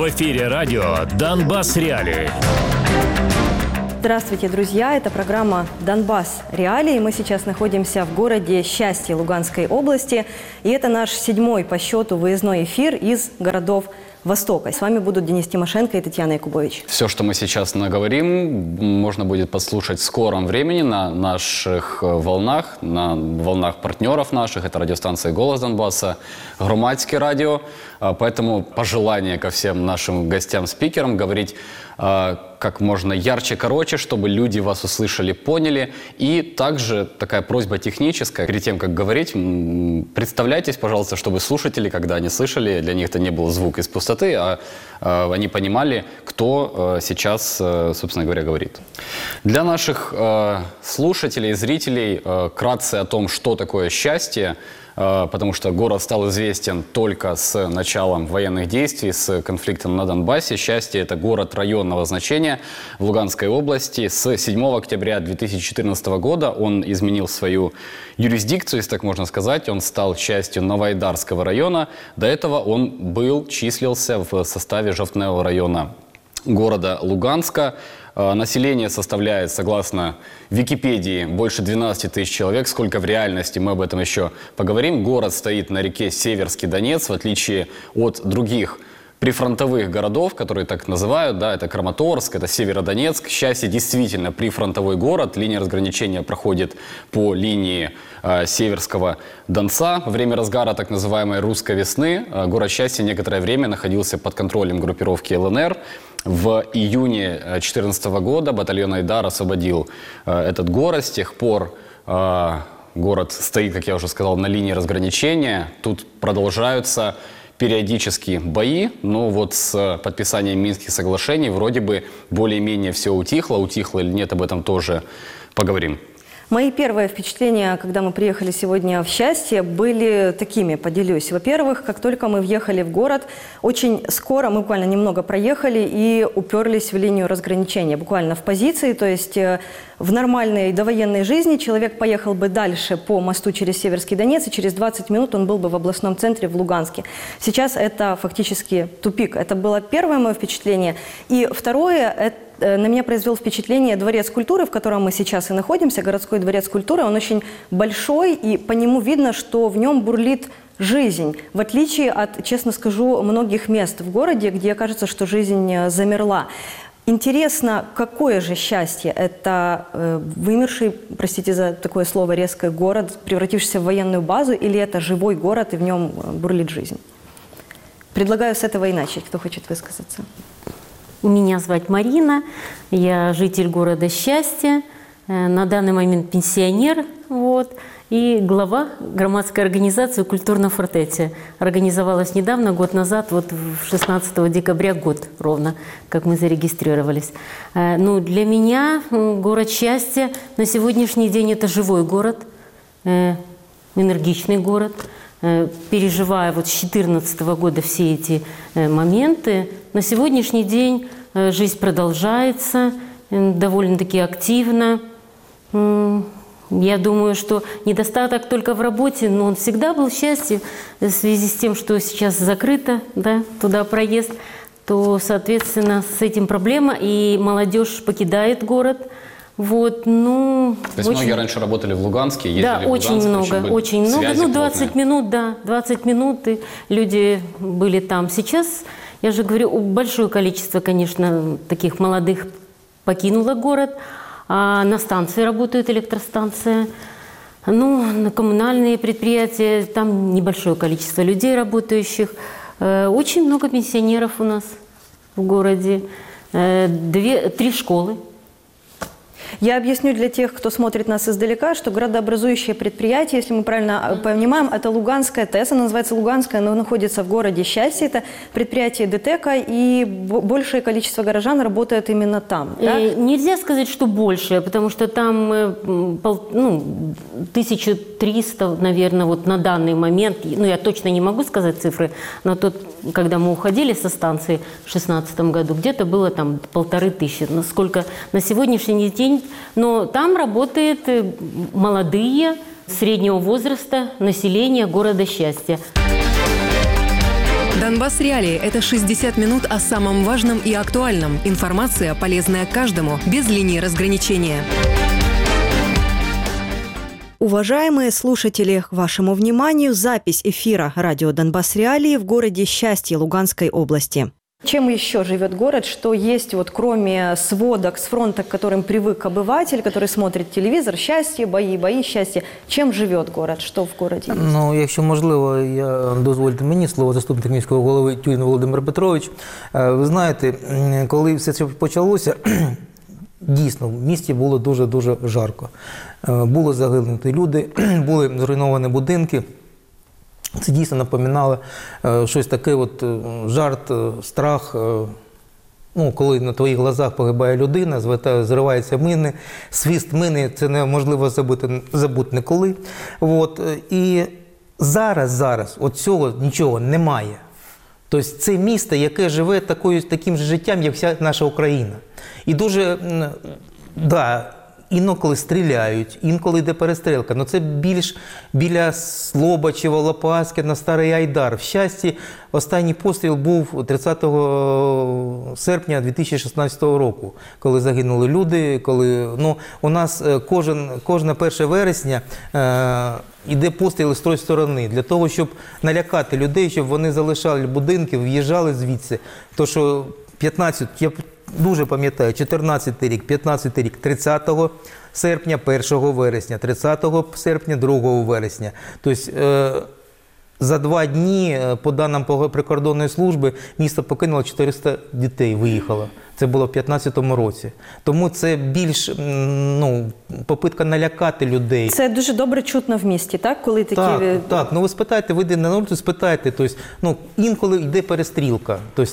В эфире радио «Донбасс Реалии». Здравствуйте, друзья! Это программа «Донбасс Реалии». Мы сейчас находимся в городе Счастье Луганской области. И это наш 7-й по счету выездной эфир из городов Востока. С вами будут Денис Тимошенко и Татьяна Якубович. Все, что мы сейчас наговорим, можно будет послушать в скором времени на наших волнах, на волнах партнеров наших. Это радиостанция «Голос Донбасса», Громадское радио. Поэтому пожелание ко всем нашим гостям-спикерам говорить как можно ярче, короче, чтобы люди вас услышали, поняли. И также такая просьба техническая. Перед тем, как говорить, представляйтесь, пожалуйста, чтобы слушатели, когда они слышали, для них это не был звук из пустоты, а они понимали, кто сейчас, собственно говоря, говорит. Для наших слушателей, зрителей, вкратце о том, что такое счастье, потому что город стал известен только с началом военных действий, с конфликтом на Донбассе. Счастье – это город районного значения в Луганской области. С 7 октября 2014 года он изменил свою юрисдикцию, если так можно сказать. Он стал частью Новоайдарского района. До этого он числился в составе Жовтневого района города Луганска. Население составляет, согласно Википедии, больше 12 тысяч человек. Сколько в реальности, мы об этом еще поговорим. Город стоит на реке Северский Донец, в отличие от других прифронтовых городов, которые так называют, да, это Краматорск, это Северодонецк. Счастье действительно прифронтовой город. Линия разграничения проходит по линии Северского Донца. Во время разгара так называемой «Русской весны» город Счастье некоторое время находился под контролем группировки ЛНР. В июне 2014 года батальон «Айдар» освободил этот город. С тех пор город стоит, как я уже сказал, на линии разграничения. Тут продолжаются периодически бои, но вот с подписанием Минских соглашений вроде бы более-менее все утихло. Утихло или нет, об этом тоже поговорим. Мои первые впечатления, когда мы приехали сегодня в Счастье, были такими, поделюсь. Во-первых, как только мы въехали в город, очень скоро, мы буквально немного проехали и уперлись в линию разграничения, буквально в позиции, то есть в нормальной довоенной жизни человек поехал бы дальше по мосту через Северский Донец, и через 20 минут он был бы в областном центре в Луганске. Сейчас это фактически тупик. Это было первое мое впечатление. И второе, на меня произвел впечатление Дворец культуры, в котором мы сейчас и находимся, городской дворец культуры. Он очень большой, и по нему видно, что в нем бурлит жизнь, в отличие от, честно скажу, многих мест в городе, где кажется, что жизнь замерла. Интересно, какое же счастье? Это вымерший, простите за такое слово резкое, город, превратившийся в военную базу, или это живой город, и в нем бурлит жизнь? Предлагаю с этого и начать. Кто хочет высказаться? Меня зовут Марина, я житель города Счастье, на данный момент пенсионер, и глава громадской организации «Культурная фортеця». Организовалась недавно, год назад, вот 16 декабря, год ровно, как мы зарегистрировались. Для меня город Счастье на сегодняшний день это живой город, энергичный город. Переживая с 2014 года все эти моменты, на сегодняшний день жизнь продолжается довольно-таки активно. Я думаю, что недостаток только в работе, но он всегда был в Счастье в связи с тем, что сейчас закрыто, да, туда проезд, то, соответственно, с этим проблема, и молодежь покидает город. То есть многие раньше работали в Луганске, ездили в Луганск? Да, очень много. 20 минут, да, 20 минут, и люди были там. Сейчас, я же говорю, большое количество, конечно, таких молодых покинуло город, а на станции работают, электростанция. На коммунальные предприятия, там небольшое количество людей работающих. Очень много пенсионеров у нас в городе. 3 школы. Я объясню для тех, кто смотрит нас издалека, что градообразующее предприятие, если мы правильно понимаем, это Луганская ТЭС, она называется Луганская, но находится в городе Счастье, это предприятие ДТЭКа, и большее количество горожан работает именно там. Да? Нельзя сказать, что большее, потому что там 1300, наверное, вот на данный момент, я точно не могу сказать цифры, но когда мы уходили со станции в 2016 году, где-то было там 1500, насколько на сегодняшний день. Но там работает молодые, среднего возраста населения города Счастья. Донбасс Реалии – это 60 минут о самом важном и актуальном. Информация, полезная каждому, без линии разграничения. Уважаемые слушатели, к вашему вниманию запись эфира радио «Донбасс Реалии» в городе Счастье Луганской области. Чем еще живет город? Что есть, вот, кроме сводок с фронта, к которым привык обыватель, который смотрит телевизор, счастье, бои, счастье. Чем живет город? Що в городі є? Ну, якщо можливо, дозвольте мені слово заступник міського голови Тюрін Володимир Петрович. Ви знаєте, коли все це почалося, дійсно, в місті було дуже-дуже жарко. Були загинуті люди, були зруйновані будинки. Це дійсно напоминало щось таке, от, жарт, страх. Ну, коли на твоїх глазах погибає людина, зриваються мини, свист мини, це неможливо забути ніколи. От. І зараз от цього нічого немає. Тобто це місто, яке живе таким же життям, як вся наша Україна. І дуже, да, інколи стріляють, інколи йде перестрілка. Але це більш біля Слобачева, Лопаська, на Старий Айдар. В Щасті останній постріл був 30 серпня 2016 року, коли загинули люди, коли, ну, у нас кожне 1 вересня йде постріли з тої сторони, для того, щоб налякати людей, щоб вони залишали будинки, в'їжджали звідси. То, що 15, я дуже пам'ятаю, 14 рік, 15 рік, 30 серпня, 1 вересня, 30 серпня, 2 вересня. Тобто за 2 дні, по даним прикордонної служби, місто покинуло 400 дітей, виїхало. Це було в 2015 році. Тому це більш, ну, попитка налякати людей. Це дуже добре чутно в місті, так? Коли такі... Так. Ну, ви спитайте, вийдете на вулицю, спитайте. Тобто, ну, інколи йде перестрілка. Тобто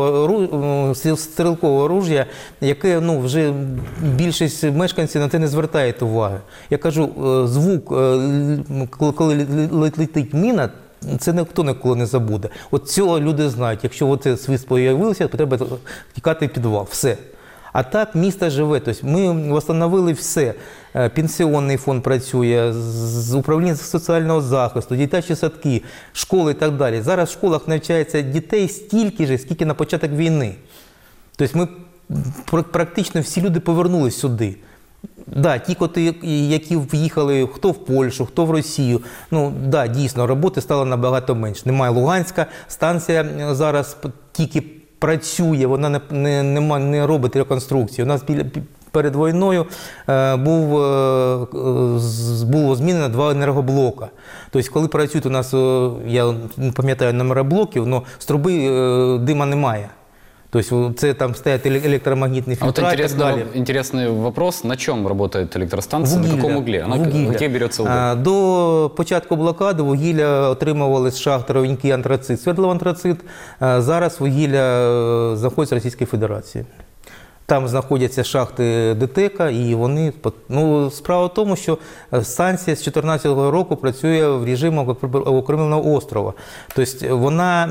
стрілкове оружие, яке, ну, вже більшість мешканців на це не звертають уваги. Я кажу, звук, коли летить міна, це ніхто ніколи не забуде. От цього люди знають. Якщо оце свист появився, то треба тікати в підвал. Все. А так місто живе. Тобто ми встановили все. Пенсіонний фонд працює, з управління соціального захисту, дитячі садки, школи і так далі. Зараз в школах навчається дітей стільки ж, скільки на початок війни. Тобто ми практично всі люди повернулись сюди. Да, ті коти, які в'їхали, хто в Польщу, хто в Росію, ну, да, дійсно, роботи стало набагато менше. Немає Луганська, станція зараз тільки працює, вона не робить реконструкцію. У нас перед війною було змінено 2 енергоблока. Тобто, коли працюють у нас, я не пам'ятаю номера блоків, але з труби дима немає. Тобто це там стоять електромагнітні фільтра і так далі. Интересный вопрос. На чем работает электростанция? На каком угле? Где берется уголь? До початку блокади вугілля отримували з шахти Ровенький антрацит, Свердлов-антрацит. Зараз вугілля знаходиться в Російській Федерації. Там знаходяться шахти ДТЕКа, і вони... Ну, справа в тому, що станція з 2014 року працює в режимі окремленого острова. Тобто вона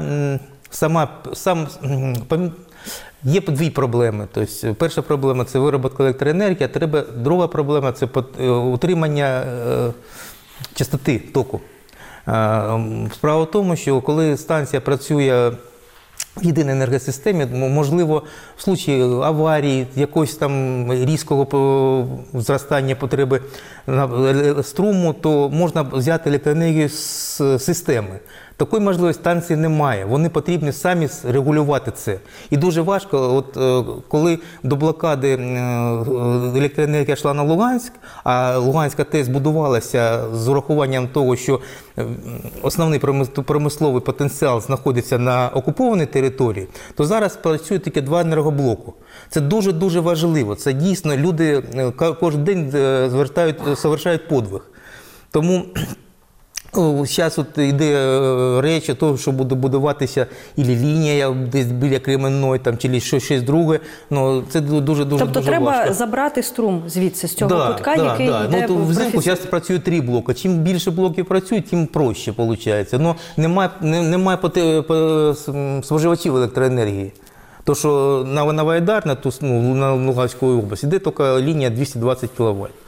є 2 проблеми. Тобто, перша проблема – це виробітка електроенергії, а друга проблема – це утримання частоти току. Справа в тому, що коли станція працює в єдиній енергосистемі, можливо, в случаї аварії, якогось там різкого зростання потреби струму, то можна взяти електроенергію з системи. Такої можливості станції немає. Вони потрібні самі регулювати це. І дуже важко, от коли до блокади електроенергія йшла на Луганськ, а Луганська ТЕС будувалася з урахуванням того, що основний промисловий потенціал знаходиться на окупованій території, то зараз працюють тільки 2 енергоблоки. Це дуже-дуже важливо. Це дійсно люди кожен день совершають подвиг. Тому зараз от йде речі того, що буде будуватися і лінія десь біля Кременної, там, чи щось друге. Ну, це дуже важко. Тобто треба забрати струм звідси, з цього кутка, який йде в профіцит. Взимку зараз працює 3 блоки. Чим більше блоків працює, тим проще виходить. Ну, немає споживачів електроенергії. То, що на Новоайдар, на Луганську область, йде тільки лінія 220 кВт.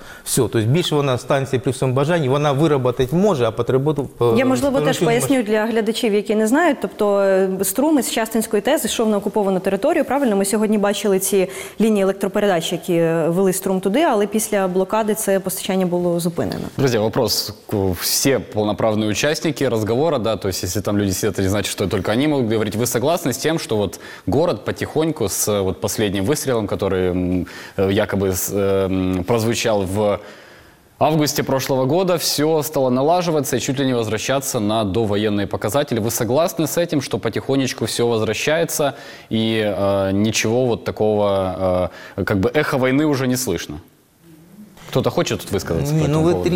Все, тобто більше вона станція при всьому бажанні, вона виробити може, а потребувати... Я, можливо, теж поясню для глядачів, які не знають. Тобто струм із Щастинської ТЕС йшов на окуповану територію, правильно? Ми сьогодні бачили ці лінії електропередач, які вели струм туди, але після блокади це постачання було зупинено. Друзья, вопрос. Все полноправные участники разговора, да, то есть если там люди сидят, это не значит, что только они могут говорить. Вы согласны с тем, что вот город потихоньку с вот последним выстрелом, который якобы прозвучал в августе прошлого года, все стало налаживаться и чуть ли не возвращаться на довоенные показатели. Вы согласны с этим, что потихонечку все возвращается и ничего вот такого, как бы эхо войны уже не слышно? Кто-то хочет тут высказаться? Ні, ну ви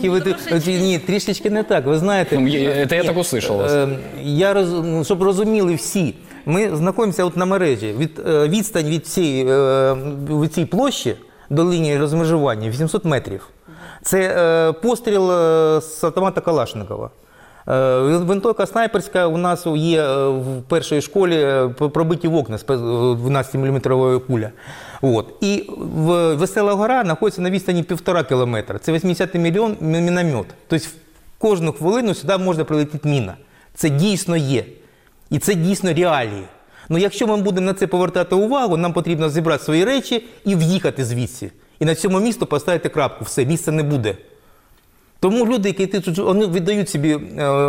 трішечки не так. Ви знаєте... Это я так услышал вас. Щоб розуміли всі, ми знаходимося от на мережі. Відстань від цієї площі до лінії розмежування 800 метрів. Це постріл з автомата Калашникова. Винтовка снайперська у нас є в першій школі, пробиті вікна з 12-мм куля. От. І Весела гора знаходиться на відстані 1,5 кілометра. Це 80-й міномет. Тобто кожну хвилину сюди може прилетіти міна. Це дійсно є. І це дійсно реалії. Ну, якщо ми будемо на це повертати увагу, нам потрібно зібрати свої речі і в'їхати звідси. І на цьому місту поставити крапку. Все, місця не буде. Тому люди, які тут, вони віддають собі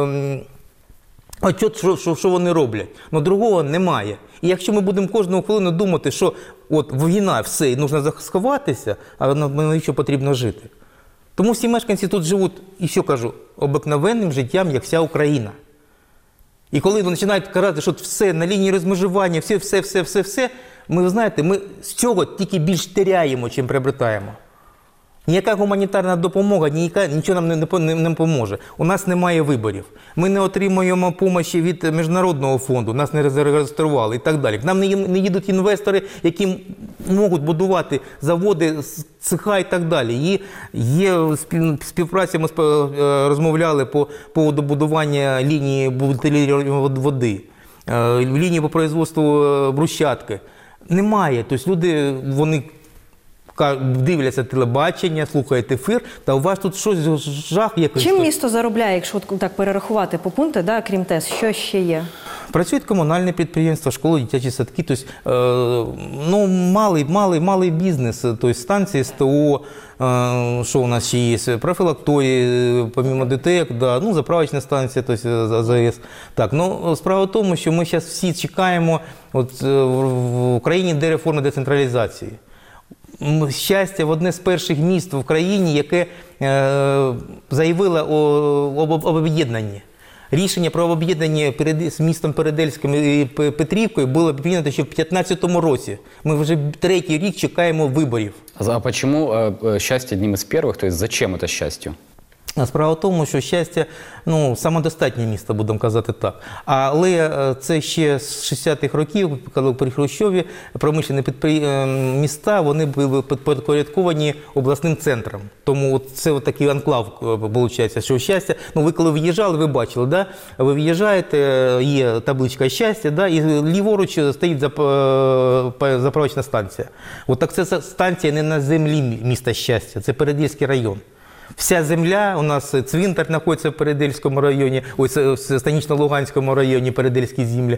отчет, що вони роблять. Но другого немає. І якщо ми будемо кожну хвилину думати, що от війна, все, і потрібно сховатися, а навіщо потрібно жити. Тому всі мешканці тут живуть, і що кажу, обикновенним життям, як вся Україна. І коли вони починають казати, що все на лінії розмежування, все, ми, знаєте, ми з цього тільки більш теряємо, чим приобретаємо. Ніяка гуманітарна допомога, нічого нам не поможе. У нас немає виборів. Ми не отримуємо допомоги від Міжнародного фонду, нас не зареєстрували і так далі. К нам не їдуть інвестори, які можуть будувати заводи, цеха і так далі. І є співпраця, ми розмовляли по поводу будування лінії бутилірованої води, лінії по производству брусчатки. Немає. Тобто люди, вони дивляться телебачення, слухають ефір, та у вас тут щось жах якийсь. Чим місто заробляє, якщо так перерахувати по пункти, да, крім ТЕС, що ще є? Працюють комунальні підприємства, школи, дитячі садки, тобто, ну, малий бізнес, тобто станції СТО, що у нас ще є, профілакторії, помимо ДТЕК, да, ну, заправочна станція, тобто АЗС. Так, ну, справа в тому, що ми зараз всі чекаємо, от, в Україні де реформа децентралізації. Щастя в одне з перших міст в країні, яке заявило об об'єднанні. Рішення про об'єднання з містом Передельським і Петрівкою було прийнято ще в 2015 році. Ми вже третій рік чекаємо виборів. А чому Щастя одним із перших? Тобто зачем це Щастю? Справа в тому, що Щастя, ну, самодостатнє місто, будемо казати так. Але це ще з 60-х років, коли при Хрущові промишлені міста, вони були підпорядковані обласним центром. Тому це такий анклав, виходить, що Щастя. Ну, ви коли виїжджали, ви бачили, да? Ви виїжджаєте, є табличка Щастя, да? І ліворуч стоїть заправочна станція. От так це станція не на землі міста Щастя, це Передільський район. Вся земля, у нас цвинтар знаходиться в Передельському районі, ось в Станично-Луганському районі Передельські землі,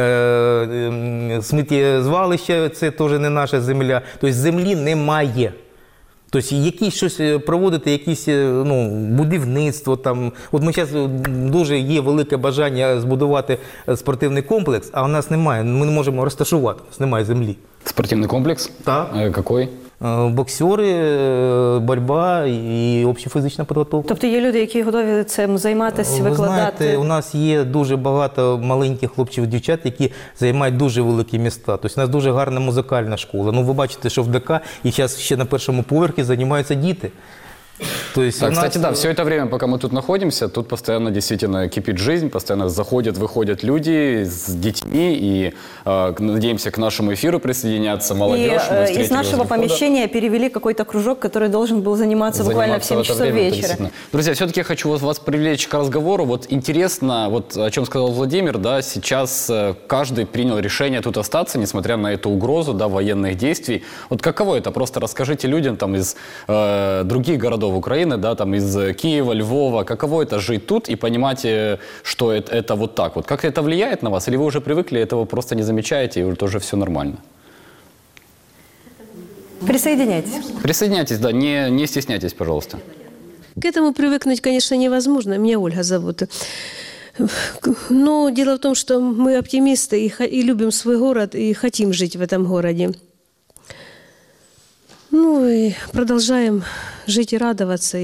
сміттєзвалище – це теж не наша земля. Тобто землі немає. Тобто якісь щось проводити, якісь, ну, будівництво там. От ми зараз дуже є велике бажання збудувати спортивний комплекс, а у нас немає, ми не можемо розташувати, у нас немає землі. Спортивний комплекс? Так. Який? Боксери, боротьба і общофізична підготовка. Тобто є люди, які готові цим займатися, викладати? Ви знаєте, у нас є дуже багато маленьких хлопців і дівчат, які займають дуже великі міста. Тобто у нас дуже гарна музикальна школа. Ну, ви бачите, що в ДК і зараз ще на першому поверхі займаються діти. То есть кстати, да, все это время, пока мы тут находимся, тут постоянно действительно кипит жизнь, постоянно заходят, выходят люди с детьми, и надеемся к нашему эфиру присоединяться молодежь. И из нашего помещения перевели какой-то кружок, который должен был заниматься буквально в 7 часов вечера. Друзья, все-таки я хочу вас привлечь к разговору. Вот интересно, вот о чем сказал Владимир, да, сейчас каждый принял решение тут остаться, несмотря на эту угрозу, да, военных действий. Вот каково это? Просто расскажите людям там из других городов Украины, да, там из Киева, Львова, каково это жить тут и понимать, что это вот так вот. Как это влияет на вас? Или вы уже привыкли, этого просто не замечаете, и уже все нормально? Присоединяйтесь. Присоединяйтесь, да, не стесняйтесь, пожалуйста. К этому привыкнуть, конечно, невозможно. Меня Ольга зовут. Но дело в том, что мы оптимисты и любим свой город, и хотим жить в этом городе. Ну и продолжаем жить и радоваться,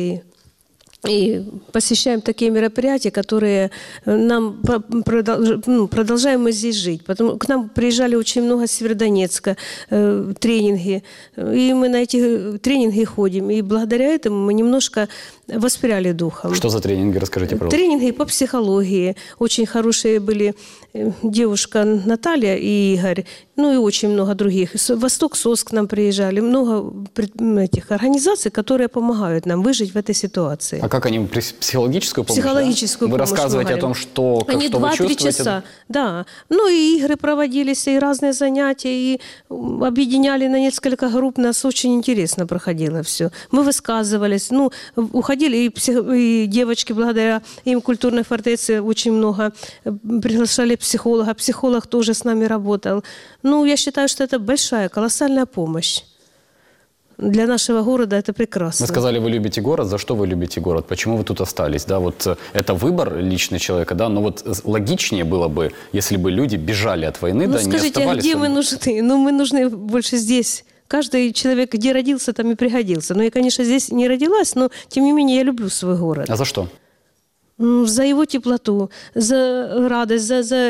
и посещаем такие мероприятия, которые нам продолжаем мы здесь жить. К нам приезжали очень много с Северодонецка, тренинги, и мы на эти тренинги ходим. И благодаря этому мы немножко воспряли духом. Что за тренинги? Расскажите, пожалуйста. Тренинги по психологии. Очень хорошие были девушка Наталья и Игорь, ну и очень много других. Восток СОС к нам приезжали. Много этих организаций, которые помогают нам выжить в этой ситуации. А как они? Психологическую помощь? Психологическую помощь. Вы рассказываете о том, что, они что вы 2-3 часа. Да. Ну и игры проводились, и разные занятия, и объединяли на несколько групп. Нас очень интересно проходило все. Мы высказывались. Ну, уходили и девочки, благодаря им культурной фортеце очень много приглашали психолога. Психолог тоже с нами работал. Ну, я считаю, что это большая, колоссальная помощь. Для нашего города это прекрасно. Вы сказали, вы любите город. За что вы любите город? Почему вы тут остались? Да, вот это выбор личный человека, да, но вот логичнее было бы, если бы люди бежали от войны, ну, да, скажите, не оставались. Где мы нужны? Ну, мы нужны больше здесь. Каждый человек, где родился, там и пригодился. Но я, конечно, здесь не родилась, но, тем не менее, я люблю свой город. А за что? За его теплоту, за радость,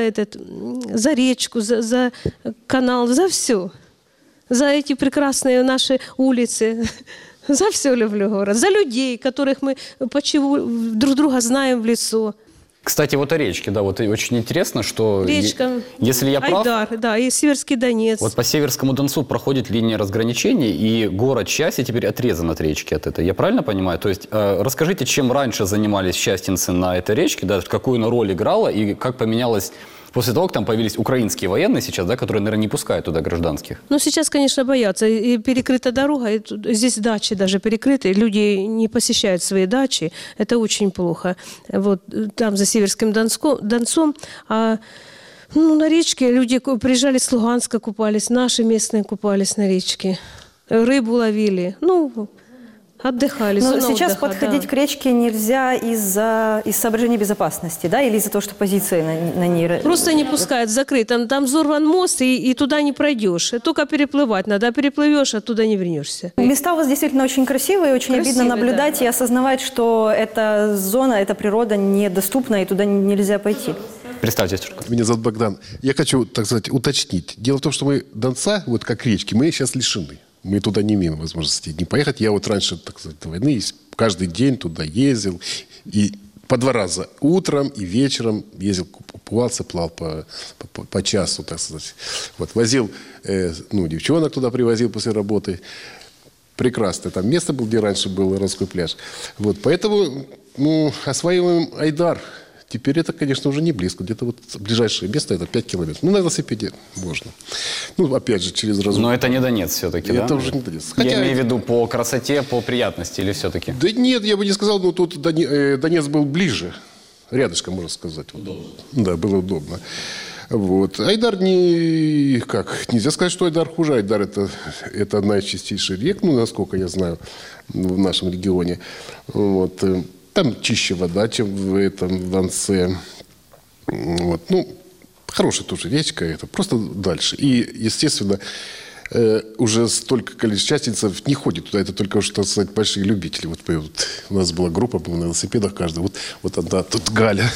за речку, за канал, за все. За эти прекрасные наши улицы. За все люблю город. За людей, которых мы друг друга знаем в лицо. Кстати, вот о речке, да, вот очень интересно, что речка, если я прав, Айдар, да, и Северский Донец. Вот по Северскому Донцу проходит линия разграничений, и город Счастье теперь отрезан от речки от этой. Я правильно понимаю? То есть расскажите, чем раньше занимались счастьинцы на этой речке, да, какую она роль играла, и как поменялось после того, как там появились украинские военные сейчас, да, которые, наверное, не пускают туда гражданских? Ну, сейчас, конечно, боятся. И перекрыта дорога, и здесь дачи даже перекрыты. Люди не посещают свои дачи. Это очень плохо. Вот там, за Северским Донцом. А на речке люди приезжали с Луганска, купались. Наши местные купались на речке. Рыбу ловили. Ну, отдыхали. Но сейчас отдыха, подходить к речке нельзя из соображений безопасности, да, или из-за того, что позиции на ней... Просто не пускают, закрыт. Там взорван мост, и туда не пройдешь. Только переплывать надо, а переплывешь, оттуда не вернешься. Места у вас действительно очень красивые, очень обидно наблюдать, да, и осознавать, что эта зона, эта природа недоступна, и туда нельзя пойти. Представьтесь. Меня зовут Богдан. Я хочу, так сказать, уточнить. Дело в том, что мы Донца, вот как речки, мы сейчас лишены. Мы туда не имеем возможности не поехать. Я вот раньше, так сказать, до войны каждый день туда ездил. И по 2 раза. Утром и вечером ездил, купался, плавал по часу, так сказать. Вот, возил, девчонок туда привозил после работы. Прекрасное там место было, где раньше был Русский пляж. Вот, поэтому, осваиваем Айдар. Теперь это, конечно, уже не близко. Где-то вот ближайшее место – это 5 километров. На велосипеде можно. Опять же, через разум. Но это не Донец все-таки, да? Это уже не Донец. Я имею в виду по красоте, по приятности или все-таки? Да нет, я бы не сказал, но тут Донец был ближе. Рядышком, можно сказать. Удобно. Да, было удобно. Вот. Айдар нельзя сказать, что Айдар хуже. Айдар – это одна из чистейших рек, насколько я знаю, в нашем регионе. Вот. Там чище вода, чем в этом Донце. Вот. Хорошая тоже речка, это просто дальше. И, естественно, уже столько количество участниц не ходит туда. Это только что, так сказать, большие любители. Вот у нас была группа, мы на велосипедах каждый. Вот одна, тут Галя.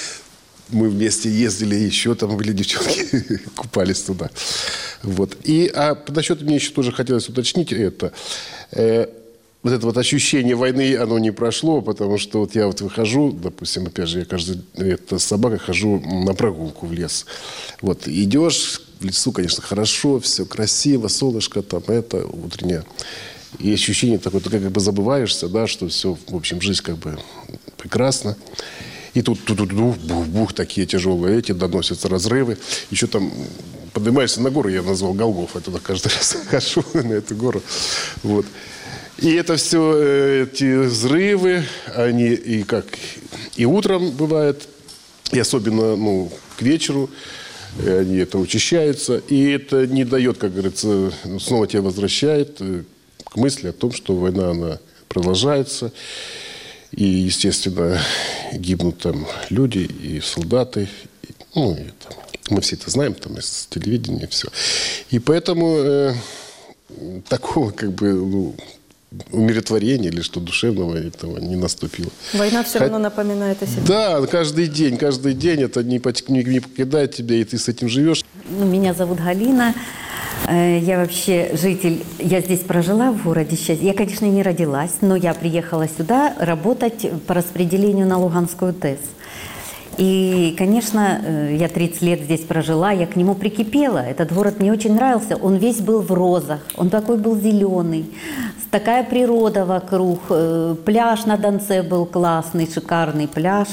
Мы вместе ездили, еще там были девчонки, купались туда. Вот. Насчет мне еще тоже хотелось уточнить это. вот это вот ощущение войны, оно не прошло, потому что вот я вот выхожу, допустим, опять же, я с собакой хожу на прогулку в лес. Вот, идешь в лесу, конечно, хорошо, все красиво, солнышко там, это утреннее. И ощущение такое, ты как бы забываешься, да, что все, в общем, жизнь как бы прекрасна. И тут бух-бух, такие тяжелые эти, доносятся разрывы. Еще там поднимаешься на гору, я назвал Голгоф, я туда каждый раз хожу на эту гору. Вот. И это все, эти взрывы, они и утром бывает, и особенно к вечеру, они это учащаются. И это не дает, как говорится, снова тебя возвращает к мысли о том, что война, она продолжается. И, естественно, гибнут там люди и солдаты. Мы все это знаем там из телевидения, все. И поэтому такого как бы умиротворения или что душевного этого не наступило. Война все равно напоминает о себе. Да, каждый день это не покидает тебя, и ты с этим живешь. Меня зовут Галина. Я вообще житель, я здесь прожила в городе Счастье. Я, конечно, не родилась, но я приехала сюда работать по распределению на Луганскую ТЭС. И, конечно, я 30 лет здесь прожила, я к нему прикипела. Этот город мне очень нравился. Он весь был в розах, он такой был зеленый, такая природа вокруг. Пляж на Донце был классный, шикарный пляж.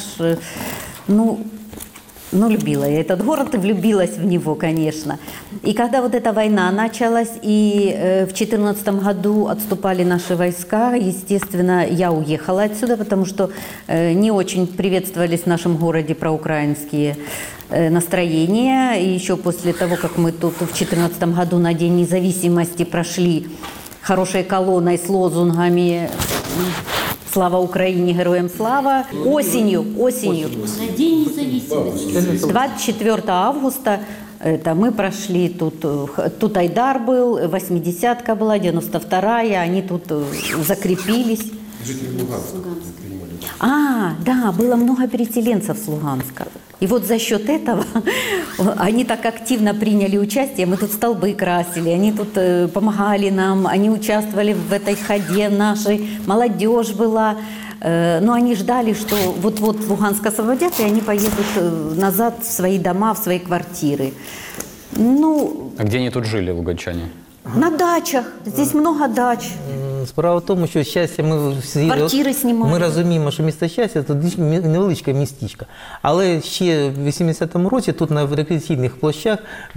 Любила я этот город и влюбилась в него, конечно. И когда вот эта война началась, и в 2014 году отступали наши войска, естественно, я уехала отсюда, потому что не очень приветствовались в нашем городе проукраинские настроения. И еще после того, как мы тут в 2014 году на День независимости прошли хорошей колонной с лозунгами «Слава Украине, героям слава!» Осенью. На День независимости. 24 августа мы прошли тут Айдар был, 80-ка была, 92-я, они тут закрепились. Жители Луганска. Да, было много переселенцев с Луганска. И вот за счет этого они так активно приняли участие. Мы тут столбы красили, они тут помогали нам, они участвовали в этой ходе нашей, молодежь была. Но они ждали, что вот-вот Луганск освободят, и они поедут назад в свои дома, в свои квартиры. А где они тут жили, луганчане? На дачах. Здесь много дач. Справа в тому, що Щастя, квартири знімають. Ми розуміємо, що місто Щастя – це невеличке містечко. Але ще в 80-му році тут на рекреаційних площах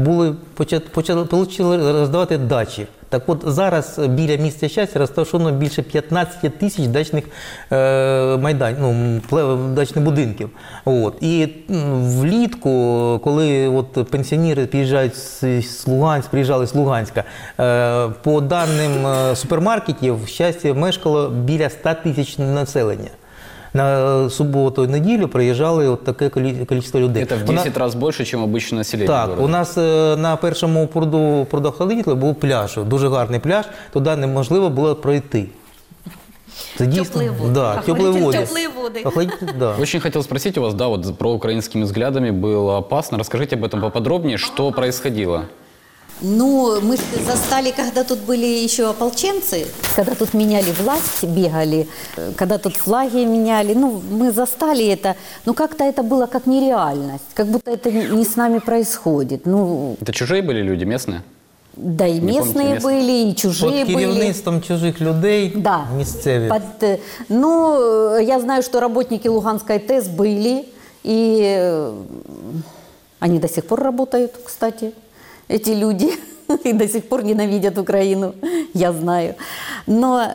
почали роздавати дачі. Так от зараз біля міста Щастя розташовано більше 15 тисяч дачних дачних будинків. І влітку, коли пенсіонери приїжджають з Луганська, приїжджали з Луганська, по даним супермаркетів, в Щасті мешкало біля 100 тисяч населення. На суботу и неделю приезжало такое количество людей. Это в 10 раз больше, чем обычное население Так, города. у нас на першому прудоохолодителі був пляж, дуже гарний пляж, туди неможливо було пройти. Це дійсно, теплые воды. Очень хотел спросить у вас, про украинскими взглядами было опасно. Расскажите об этом поподробнее, что происходило? Мы застали, когда тут были еще ополченцы, когда тут меняли власть, бегали, когда тут флаги меняли. Мы застали это, как-то это было как нереальность, как будто это не с нами происходит. Это чужие были люди, местные? Да, и местные были, и чужие были. Под керівництвом чужих людей, місцеві. Я знаю, что работники Луганской ТЭС были, и они до сих пор работают, кстати. Эти люди и до сих пор ненавидят Украину, я знаю. Но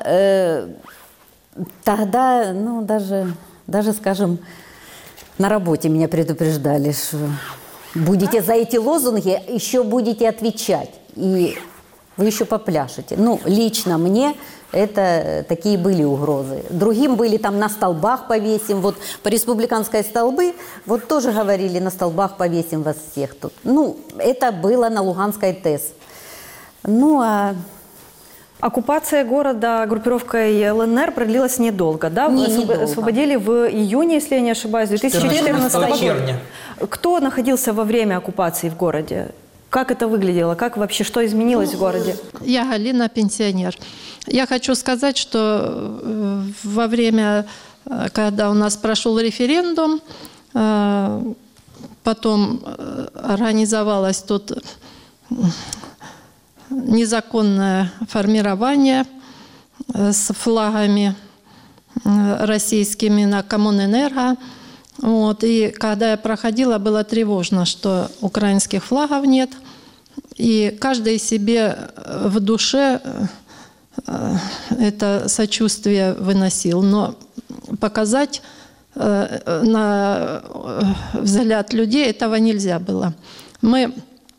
тогда, даже, скажем, на работе меня предупреждали, что будете за эти лозунги, еще будете отвечать, и вы еще попляшете. Лично мне это такие были угрозы. Другим были там на столбах повесим. По республиканской столбы, тоже говорили, на столбах повесим вас всех тут. Это было на Луганской ТЭС. Оккупация города группировкой ЛНР продлилась недолго, да? Недолго. Освободили в июне, если я не ошибаюсь, 2014 года. Кто находился во время оккупации в городе? Как это выглядело? Как вообще, что изменилось в городе? Я Галина, пенсионер. Я хочу сказать, что во время, когда у нас прошел референдум, потом организовалось тут незаконное формирование с флагами российскими на Коммунэнерго. Вот. И когда я проходила, было тревожно, что украинских флагов нет. И каждый себе в душе это сочувствие выносил. Но показать на взгляд людей этого нельзя было. Мы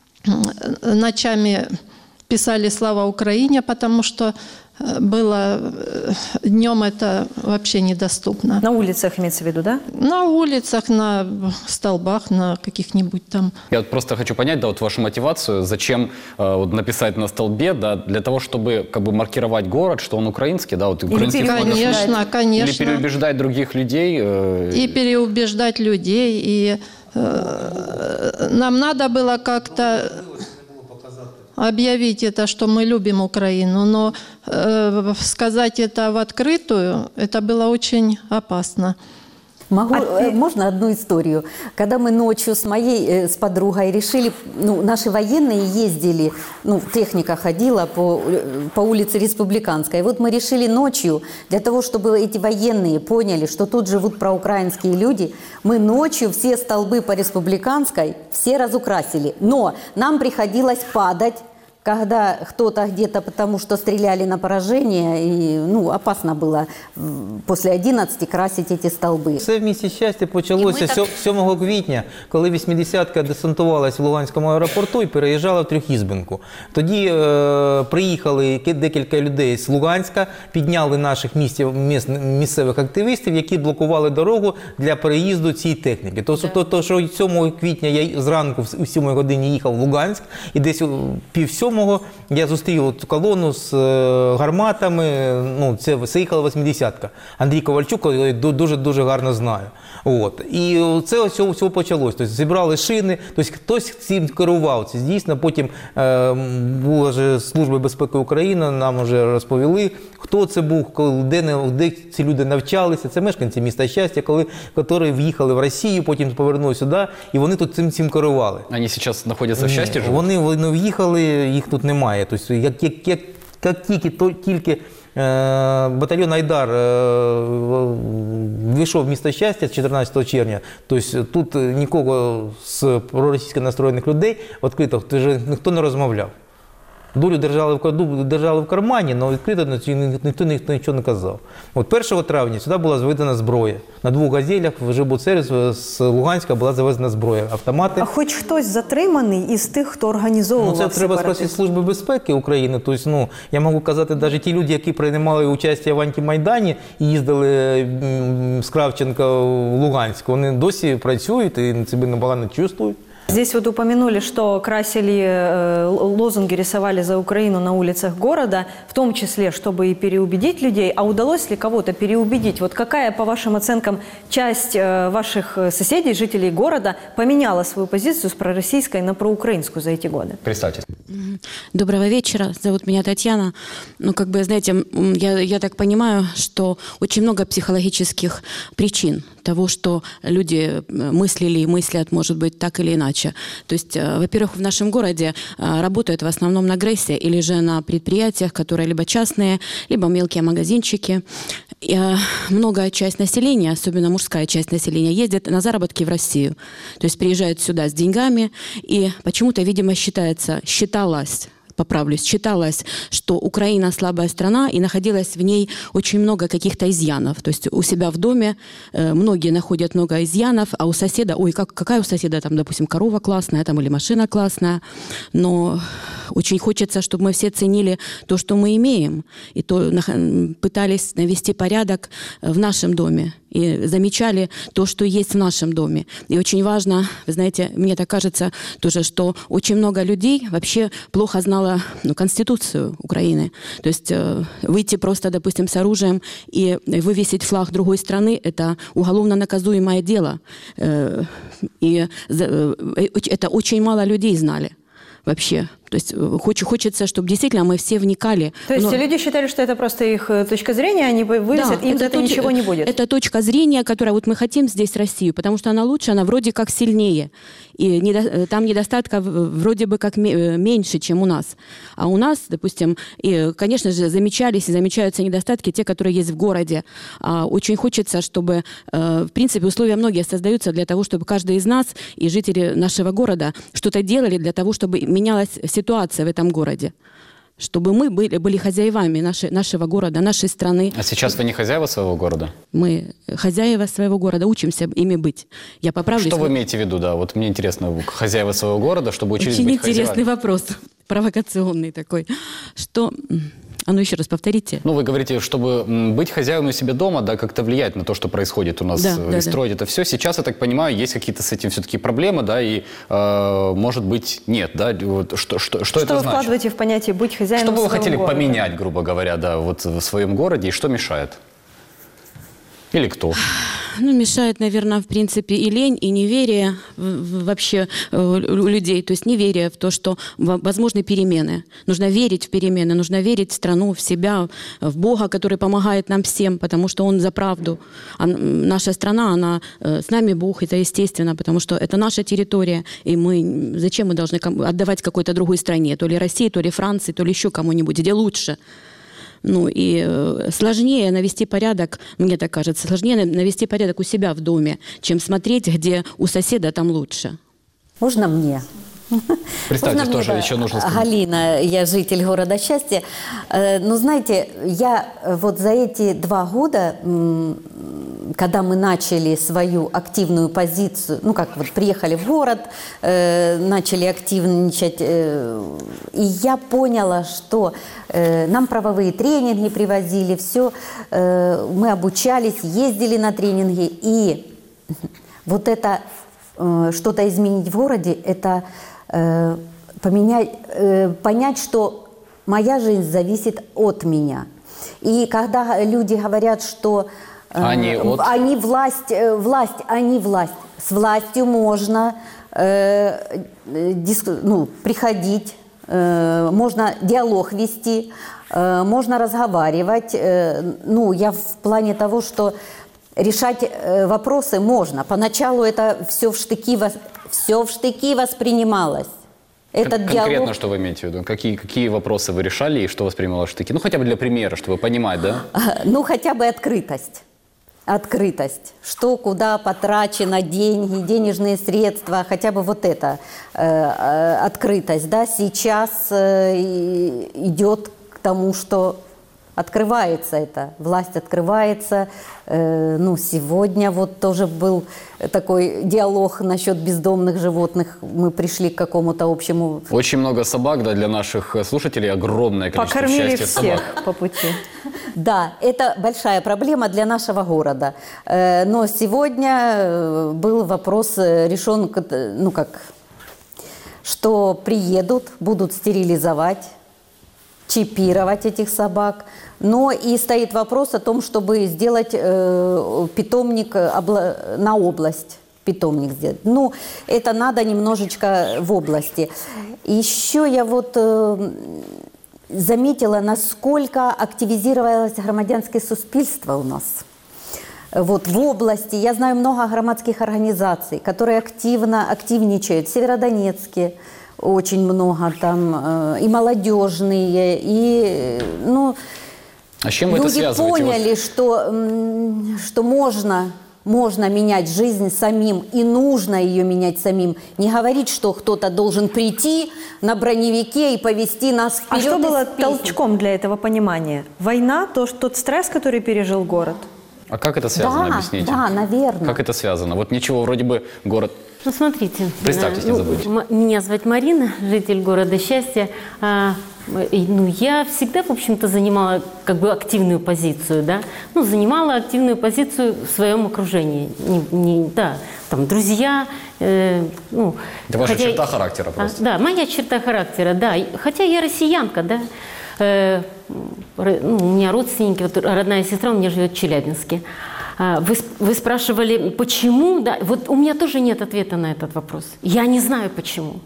ночами писали «Слава Украине», потому что было днем это вообще недоступно. На улицах имеется в виду, да? На улицах, на столбах, на каких-нибудь там. Я вот просто хочу понять, да, вот вашу мотивацию, зачем вот написать на столбе, да, для того, чтобы как бы маркировать город, что он украинский, да, вот украинский флаг. Конечно, конечно. Или переубеждать других людей. И переубеждать людей, и нам надо было как-то объявить это, что мы любим Украину, но сказать это в открытую, это было очень опасно. Можно одну историю? Когда мы ночью с подругой решили, наши военные ездили, техника ходила по улице Республиканской. И вот мы решили ночью, для того, чтобы эти военные поняли, что тут живут проукраинские люди, мы ночью все столбы по Республиканской все разукрасили. Но нам приходилось падать, когда кто-то где-то, потому что стреляли на поражение, і опасно було після 11 красити ці столби. Все в місті щастя почалося 7 квітня, коли 80-ка десантувалась в Луганському аеропорту і переїжджала в Трьохізбинку. Тоді приїхали декілька людей з Луганська, підняли наших місцевих активістів, які блокували дорогу для переїзду цієї техніки. То, що 7 квітня я зранку о 7 годині їхав в Луганськ, і десь пів 7 я зустрів колону з гарматами, це виїхала 80-ка. Андрій Ковальчук, я дуже гарно знаю. От. І це все почалось. Тобто, зібрали шини, тобто, хтось цим керував. Це дійсно, потім була вже Служба безпеки України, нам вже розповіли, хто це був, де ці люди навчалися. Це мешканці міста Щастя, які в'їхали в Росію, потім повернули сюди, і вони тут цим керували. Вони зараз знаходяться в Щасті? Вони в'їхали, їх тут немає. Тобто, як тільки батальйон «Айдар» вийшов в місто Щастя 14 червня, тобто тут нікого з проросійсько настроєних людей відкрито ніхто не розмовляв. Долю держали в кармані, але відкрито ніхто нічого не казав. От 1 травня сюди була заведена зброя. На 2 «Газелях» в ЖБУ-сервіс з Луганська була завезена зброя, автомати. А хоч хтось затриманий із тих, хто організовував це треба спросити Служби безпеки України. Тобто, я можу казати, навіть ті люди, які приймали участь в антимайдані і їздили з Кравченка в Луганськ, вони досі працюють і себе непогано чувствують. Здесь вот упомянули, что красили лозунги, рисовали за Украину на улицах города, в том числе, чтобы и переубедить людей. А удалось ли кого-то переубедить? Вот какая, по вашим оценкам, часть ваших соседей, жителей города, поменяла свою позицию с пророссийской на проукраинскую за эти годы? Представьтесь. Доброго вечера. Зовут меня Татьяна. Знаете, я так понимаю, что очень много психологических причин того, что люди мыслили и мыслят, может быть, так или иначе. То есть, во-первых, в нашем городе работают в основном на ГРЭСе или же на предприятиях, которые либо частные, либо мелкие магазинчики. И многая часть населения, особенно мужская часть населения, ездит на заработки в Россию. То есть приезжают сюда с деньгами, и почему-то, видимо, считалось, что Украина слабая страна, и находилось в ней очень много каких-то изъянов. То есть у себя в доме многие находят много изъянов, а у соседа, какая у соседа, там, допустим, корова классная, там, или машина классная, но очень хочется, чтобы мы все ценили то, что мы имеем, и то пытались навести порядок в нашем доме, и замечали то, что есть в нашем доме. И очень важно, вы знаете, мне так кажется тоже, что очень много людей вообще плохо знало Конституцию Украины. То есть выйти просто, допустим, с оружием и вывесить флаг другой страны – это уголовно наказуемое дело. И это очень мало людей знали. вообще. То есть хочется, чтобы действительно мы все вникали. То есть люди считали, что это просто их точка зрения, они вылезут, им за это ничего не будет? Это точка зрения, которая вот мы хотим здесь Россию, потому что она лучше, она вроде как сильнее. И там недостатка вроде бы как меньше, чем у нас. А у нас, допустим, и, конечно же, замечались и замечаются недостатки, те, которые есть в городе. Очень хочется, чтобы, в принципе, условия многие создаются для того, чтобы каждый из нас и жители нашего города что-то делали для того, чтобы менялась ситуация в этом городе. Чтобы мы были хозяевами нашего города, нашей страны. А сейчас вы не хозяева своего города? Мы хозяева своего города, учимся ими быть. Я поправлюсь. Что вы имеете в виду, да? Вот мне интересно, хозяева своего города, чтобы учились быть хозяевами. Очень интересный вопрос, провокационный такой. Что... А ну еще раз повторите. Ну, вы говорите, чтобы быть хозяином у себя дома, да, как-то влиять на то, что происходит у нас, и строить это все. Сейчас, я так понимаю, есть какие-то с этим все-таки проблемы, да, и, может быть, нет, да, вот, что это значит? Что вы вкладываете в понятие «быть хозяином своего города»? Что бы вы хотели поменять, грубо говоря, да, вот в своем городе, и что мешает? Или кто? Ну, мешает, наверное, в принципе, и лень, и неверие вообще у людей. То есть неверие в то, что возможны перемены. Нужно верить в перемены, нужно верить в страну, в себя, в Бога, который помогает нам всем, потому что Он за правду. А наша страна, она с нами Бог, это естественно, потому что это наша территория, и зачем мы должны отдавать какой-то другой стране, то ли России, то ли Франции, то ли еще кому-нибудь, где лучше. Ну и сложнее навести порядок, мне так кажется, сложнее навести порядок у себя в доме, чем смотреть, где у соседа там лучше. Можно мне? Представьте, тоже еще нужно сказать. Галина, я житель города Счастья. Ну, знаете, я вот за эти 2 года, когда мы начали свою активную позицию, ну, как вот приехали в город, начали активничать, и я поняла, что нам правовые тренинги привозили, все, мы обучались, ездили на тренинги, и вот это что-то изменить в городе, это понять, что моя жизнь зависит от меня. И когда люди говорят, что они власть, они власть. С властью можно приходить, можно диалог вести, можно разговаривать. Ну, я в плане того, что решать вопросы можно. Поначалу это все в штыки воспринималось. Конкретно, диалог... что вы имеете в виду? Какие вопросы вы решали и что воспринималось в штыки? Ну, хотя бы для примера, чтобы понимать, да? Ну, хотя бы открытость. Открытость. Что, куда потрачено деньги, денежные средства, хотя бы вот это. Открытость, да, сейчас идет к тому, что открывается это, власть открывается. Ну, сегодня вот тоже был такой диалог насчет бездомных животных. Мы пришли к какому-то общему... Очень много собак, да, для наших слушателей. Огромное количество счастья собак. Покормили всех по пути. Да, это большая проблема для нашего города. Но сегодня был вопрос решен, ну как, что приедут, будут стерилизовать, чипировать этих собак. Но и стоит вопрос о том, чтобы сделать питомник на область. Питомник сделать. Ну, это надо немножечко в области. Еще я вот заметила, насколько активизировалось громадянское суспільство у нас. Вот в области. Я знаю много громадских организаций, которые активничают. В Северодонецке очень много там, и молодежные, и, ну... А с чем вы это связываете? Люди поняли, что можно менять жизнь самим, и нужно ее менять самим. Не говорить, что кто-то должен прийти на броневике и повести нас вперед. А что было толчком для этого понимания? Война, тот стресс, который пережил город? А как это связано, объясните? Да, наверное. Как это связано? Вот ничего, вроде бы город... Ну, смотрите. Представьтесь, не забудьте. Меня зовут Марина, житель города Счастья. Ну, я всегда, в общем-то, занимала как бы активную позицию, да. Ну, занимала активную позицию в своем окружении. Да, там, друзья, ну... Это ваша черта характера просто. Да, моя черта характера, да. Хотя я россиянка, да. Ну, у меня родственники, вот родная сестра у меня живет в Челябинске. Вы спрашивали, почему? Да, вот у меня тоже нет ответа на этот вопрос. Я не знаю, почему.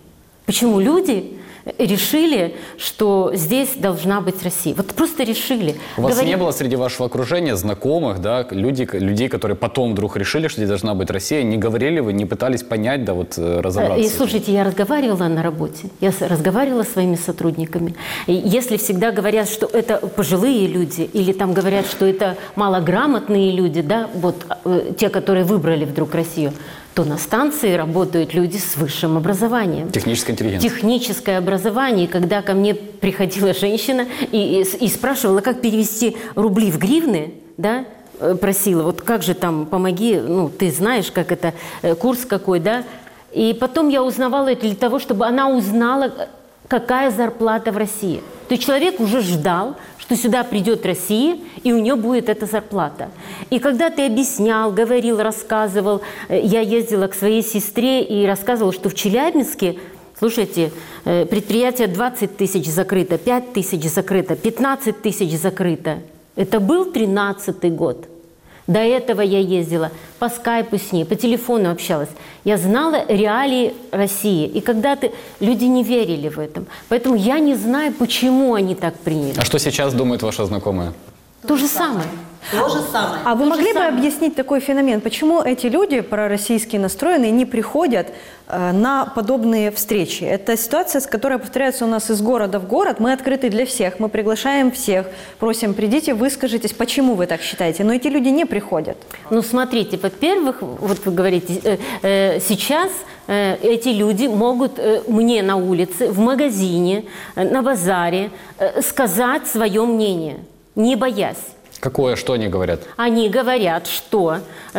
Почему люди решили, что здесь должна быть Россия. Вот просто решили. У вас не было среди вашего окружения знакомых, да, людей, которые потом вдруг решили, что здесь должна быть Россия? Не говорили вы, не пытались понять, да, вот разобраться? И слушайте, я разговаривала на работе, я разговаривала с своими сотрудниками. И если всегда говорят, что это пожилые люди, или там говорят, что это малограмотные люди, да, вот те, которые выбрали вдруг Россию, то на станции работают люди с высшим образованием. Техническая интеллигенция. Техническое образование. Когда ко мне приходила женщина и спрашивала, как перевести рубли в гривны, да, просила, вот как же там, помоги, ну, ты знаешь, как это, курс какой, да. И потом я узнавала это для того, чтобы она узнала, какая зарплата в России. То есть человек уже ждал, что сюда придет Россия, и у нее будет эта зарплата. И когда ты объяснял, говорил, рассказывал, я ездила к своей сестре и рассказывала, что в Челябинске, слушайте, предприятие 20 тысяч закрыто, 5 тысяч закрыто, 15 тысяч закрыто. Это был 13-й год. До этого я ездила по скайпу с ней, по телефону общалась. Я знала реалии России. И когда-то люди не верили в этом. Поэтому я не знаю, почему они так приняли. А что сейчас думают ваши знакомые? То же самое. То же самое. А вы могли бы объяснить такой феномен? Почему эти люди, пророссийские настроенные, не приходят на подобные встречи? Это ситуация, которая повторяется у нас из города в город. Мы открыты для всех, мы приглашаем всех, просим, придите, выскажитесь, почему вы так считаете. Но эти люди не приходят. Ну, смотрите, во-первых, вот вы говорите, сейчас эти люди могут мне на улице, в магазине, на базаре сказать свое мнение, не боясь. Какое, что они говорят? Они говорят, что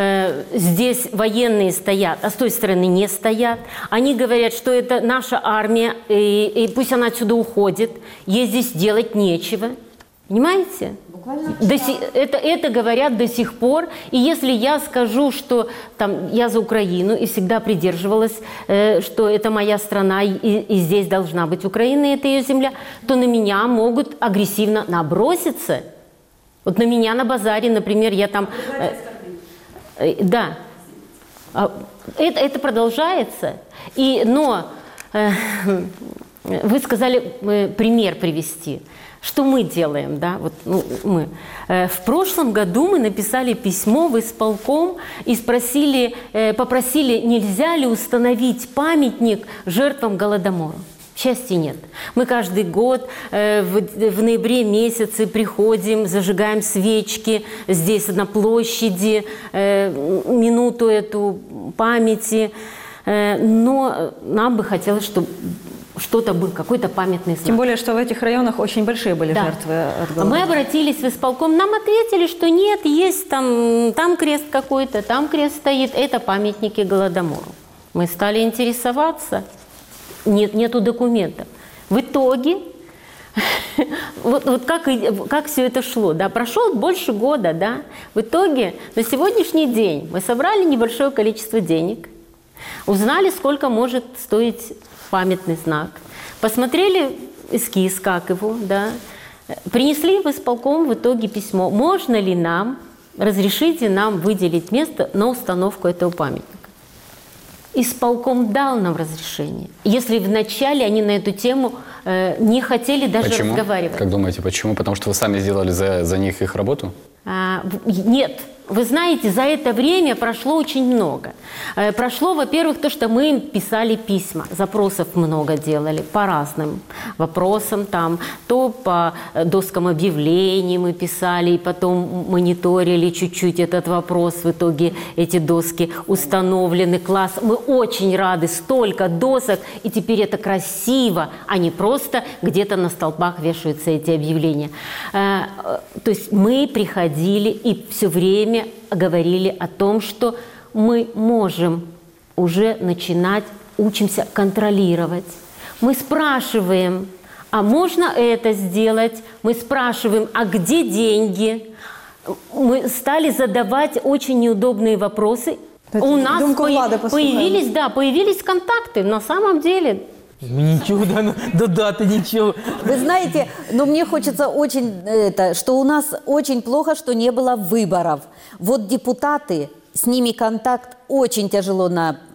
здесь военные стоят, а с той стороны не стоят. Они говорят, что это наша армия, и пусть она отсюда уходит, ей здесь делать нечего. Понимаете? Это говорят до сих пор. И если я скажу, что там, я за Украину и всегда придерживалась, что это моя страна, и здесь должна быть Украина, и это ее земля, то на меня могут агрессивно наброситься. Вот на меня на базаре, например, я там... да. Это продолжается. Но вы сказали пример привести. Что мы делаем, да? Вот, ну, мы. В прошлом году мы написали письмо в исполком и попросили, нельзя ли установить памятник жертвам Голодомора. Счастья нет. Мы каждый год в ноябре месяце приходим, зажигаем свечки здесь на площади, минуту эту памяти. Но нам бы хотелось, чтобы что-то был, какой-то памятный знак. Тем более, что в этих районах очень большие были жертвы от голода. Мы обратились в исполком, нам ответили, что нет, есть там крест какой-то, там крест стоит, это памятники Голодомору. Мы стали интересоваться. Нету документов. В итоге, вот как все это шло, да, прошел больше года, да, в итоге на сегодняшний день мы собрали небольшое количество денег, узнали, сколько может стоить памятный знак, посмотрели эскиз, как его, да, принесли в исполком в итоге письмо, можно ли нам, разрешите нам выделить место на установку этого памятника. Исполком дал нам разрешение. Если вначале они на эту тему не хотели даже разговаривать. Как думаете, почему? Потому что вы сами сделали за них их работу? Нет. Вы знаете, за это время прошло очень много. Прошло, во-первых, то, что мы им писали письма, запросов много делали по разным вопросам. Там, то по доскам объявлений мы писали, и потом мониторили чуть-чуть этот вопрос. В итоге эти доски установлены, класс. Мы очень рады, столько досок, и теперь это красиво, а не просто где-то на столбах вешаются эти объявления. То есть мы приходили и все время говорили о том, что мы можем уже начинать, учимся контролировать. Мы спрашиваем, а можно это сделать? Мы спрашиваем, а где деньги? Мы стали задавать очень неудобные вопросы. У нас появились контакты на самом деле. Ничего, додати, ничего. Вы знаете, но мне хочется очень, что у нас очень плохо, что не было выборов. Вот депутаты, с ними контакт очень тяжело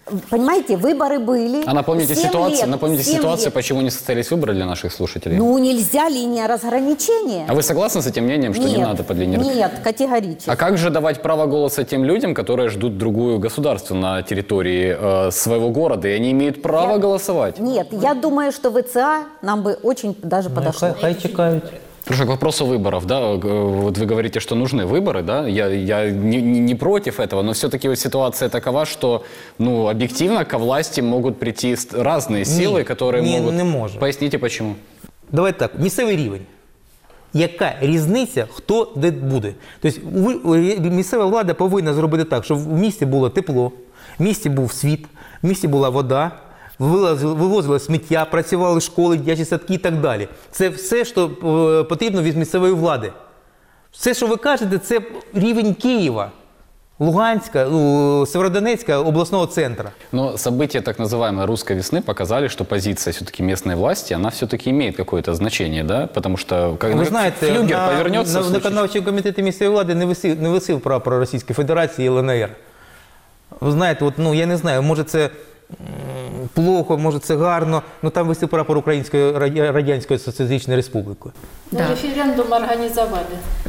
Понимаете, выборы были. А напомните ситуацию, почему не состоялись выборы для наших слушателей? Ну, нельзя линия разграничения. А вы согласны с этим мнением, что не надо под линией? Нет, категорически. А как же давать право голоса тем людям, которые ждут другую государство на территории своего города, и они имеют право голосовать? Нет, я думаю, что ВЦА нам бы очень даже подошло. Хай чекают. Слушай, к вопросу выборов, да, вот вы говорите, что нужны выборы, да, я не против этого, но все-таки вот ситуация такова, что, ну, объективно ко власти могут прийти разные силы, которые могут... Не може. Поясните, почему? Давайте так, місцевий рівень. Яка різниця, хто де буде? Тобто місцева влада повинна зробити так, щоб в місті було тепло, в місті був світ, в місті була вода, вивозили сміття, працювали школи, дитячі садки і так далі. Це все, що потрібно від місцевої влади. Все, що ви кажете, це рівень Києва, Луганска, Северодонецка, областного центра. Но события так называемой «русской весны» показали, что позиция все-таки местной власти, она все-таки имеет какое-то значение, да? Потому что когда флюгер повернется... На виконавчому комітеті місцевої влади не висів прапор Російської Федерації і ЛНР. Ви знаєте, от, ну, я не знаю, може це плохо, може це гарно, але там висів прапор Української Радянської Соціалістичної Республіки. Да. Референдум організували.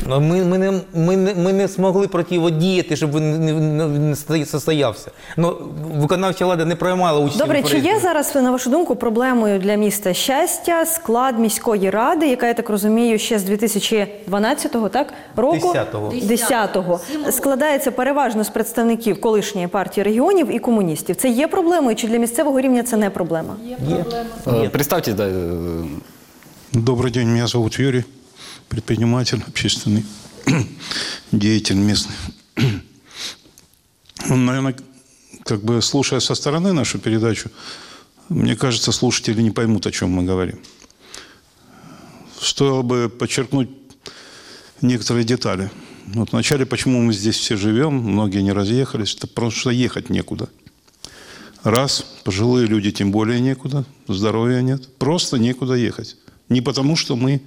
Ми не змогли протидіяти, щоб він не состоявся. Но виконавча влада не приймала участь. Добре, чи є зараз, на вашу думку, проблемою для міста Щастя склад міської ради, яка, я так розумію, ще з 2012-го, так, року? 10-го. Складається переважно з представників колишньої партії регіонів і комуністів. Це є проблемою, чи для місцевого рівня це не проблема? Є проблема. Представьте, да... Добрый день, меня зовут Юрий, предприниматель, общественный деятель местный. Наверное, как бы слушая со стороны нашу передачу, мне кажется, слушатели не поймут, о чем мы говорим. Стоило бы подчеркнуть некоторые детали. Вот вначале, почему мы здесь все живем, многие не разъехались, это потому что ехать некуда. Раз, пожилые люди тем более некуда, здоровья нет, просто некуда ехать. Не потому, что мы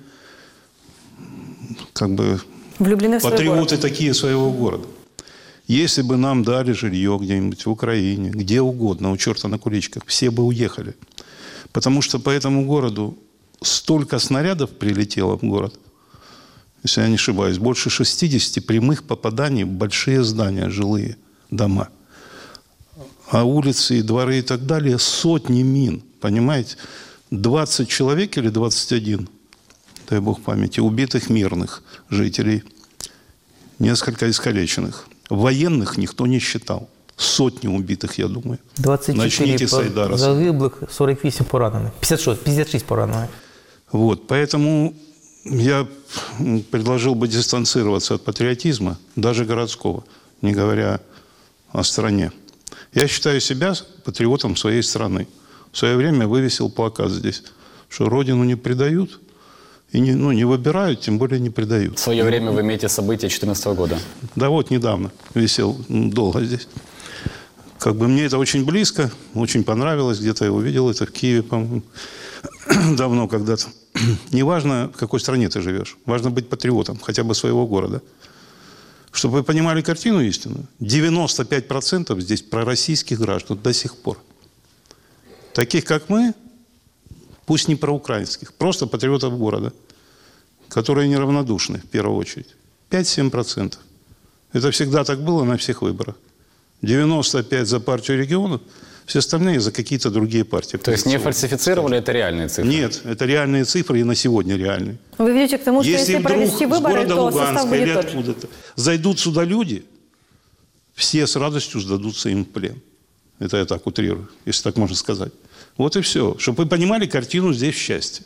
как бы патриоты такие своего города. Если бы нам дали жилье где-нибудь в Украине, где угодно, у черта на куличках, все бы уехали. Потому что по этому городу столько снарядов прилетело в город, если я не ошибаюсь, больше 60 прямых попаданий в большие здания, жилые дома. А улицы, и дворы и так далее сотни мин, понимаете? 20 человек или 21, дай бог памяти, убитых мирных жителей, несколько искалеченных. Военных никто не считал. Сотни убитых, я думаю. 24 загиблых, 48 пораненых. 56 пораненых. Вот, поэтому я предложил бы дистанцироваться от патриотизма, даже городского, не говоря о стране. Я считаю себя патриотом своей страны. В свое время вывесил плакат здесь, что родину не предают, и не выбирают, тем более не предают. В свое время вы имеете события 2014 года. Да вот недавно висел, долго здесь. Как бы мне это очень близко, очень понравилось, где-то я увидел это в Киеве, по-моему, давно когда-то. Неважно, в какой стране ты живешь, важно быть патриотом, хотя бы своего города. Чтобы вы понимали картину истинную, 95% здесь пророссийских граждан до сих пор. Таких, как мы, пусть не проукраинских, просто патриотов города, которые неравнодушны в первую очередь. 5-7%. Это всегда так было на всех выборах. 95% за партию регионов, все остальные за какие-то другие партии. То есть не фальсифицировали, это реальные цифры? Нет, это реальные цифры и на сегодня реальные. Вы ведете к тому, что если провести выборы, то состав будет или тот же. откуда-то зайдут сюда люди, все с радостью сдадутся им в плен. Это я так утрирую, если так можно сказать. Вот и все. Чтобы вы понимали картину здесь в Счастье.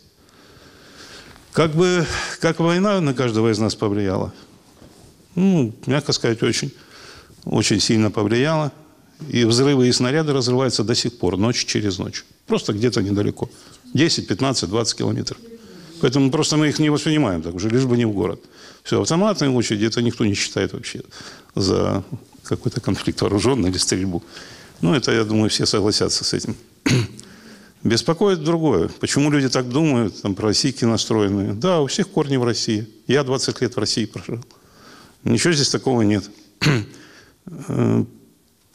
Как война на каждого из нас повлияла? Ну, мягко сказать, очень, очень сильно повлияла. И взрывы и снаряды разрываются до сих пор, ночь через ночь. Просто где-то недалеко. 10, 15, 20 километров. Поэтому просто мы их не воспринимаем так уже, лишь бы не в город. Все, автоматные очереди, это никто не считает вообще за какой-то конфликт вооруженный или стрельбу. Ну, это, я думаю, все согласятся с этим. Беспокоит другое. Почему люди так думают, там, пророссийски настроенные? Да, у всех корни в России. Я 20 лет в России прожил. Ничего здесь такого нет.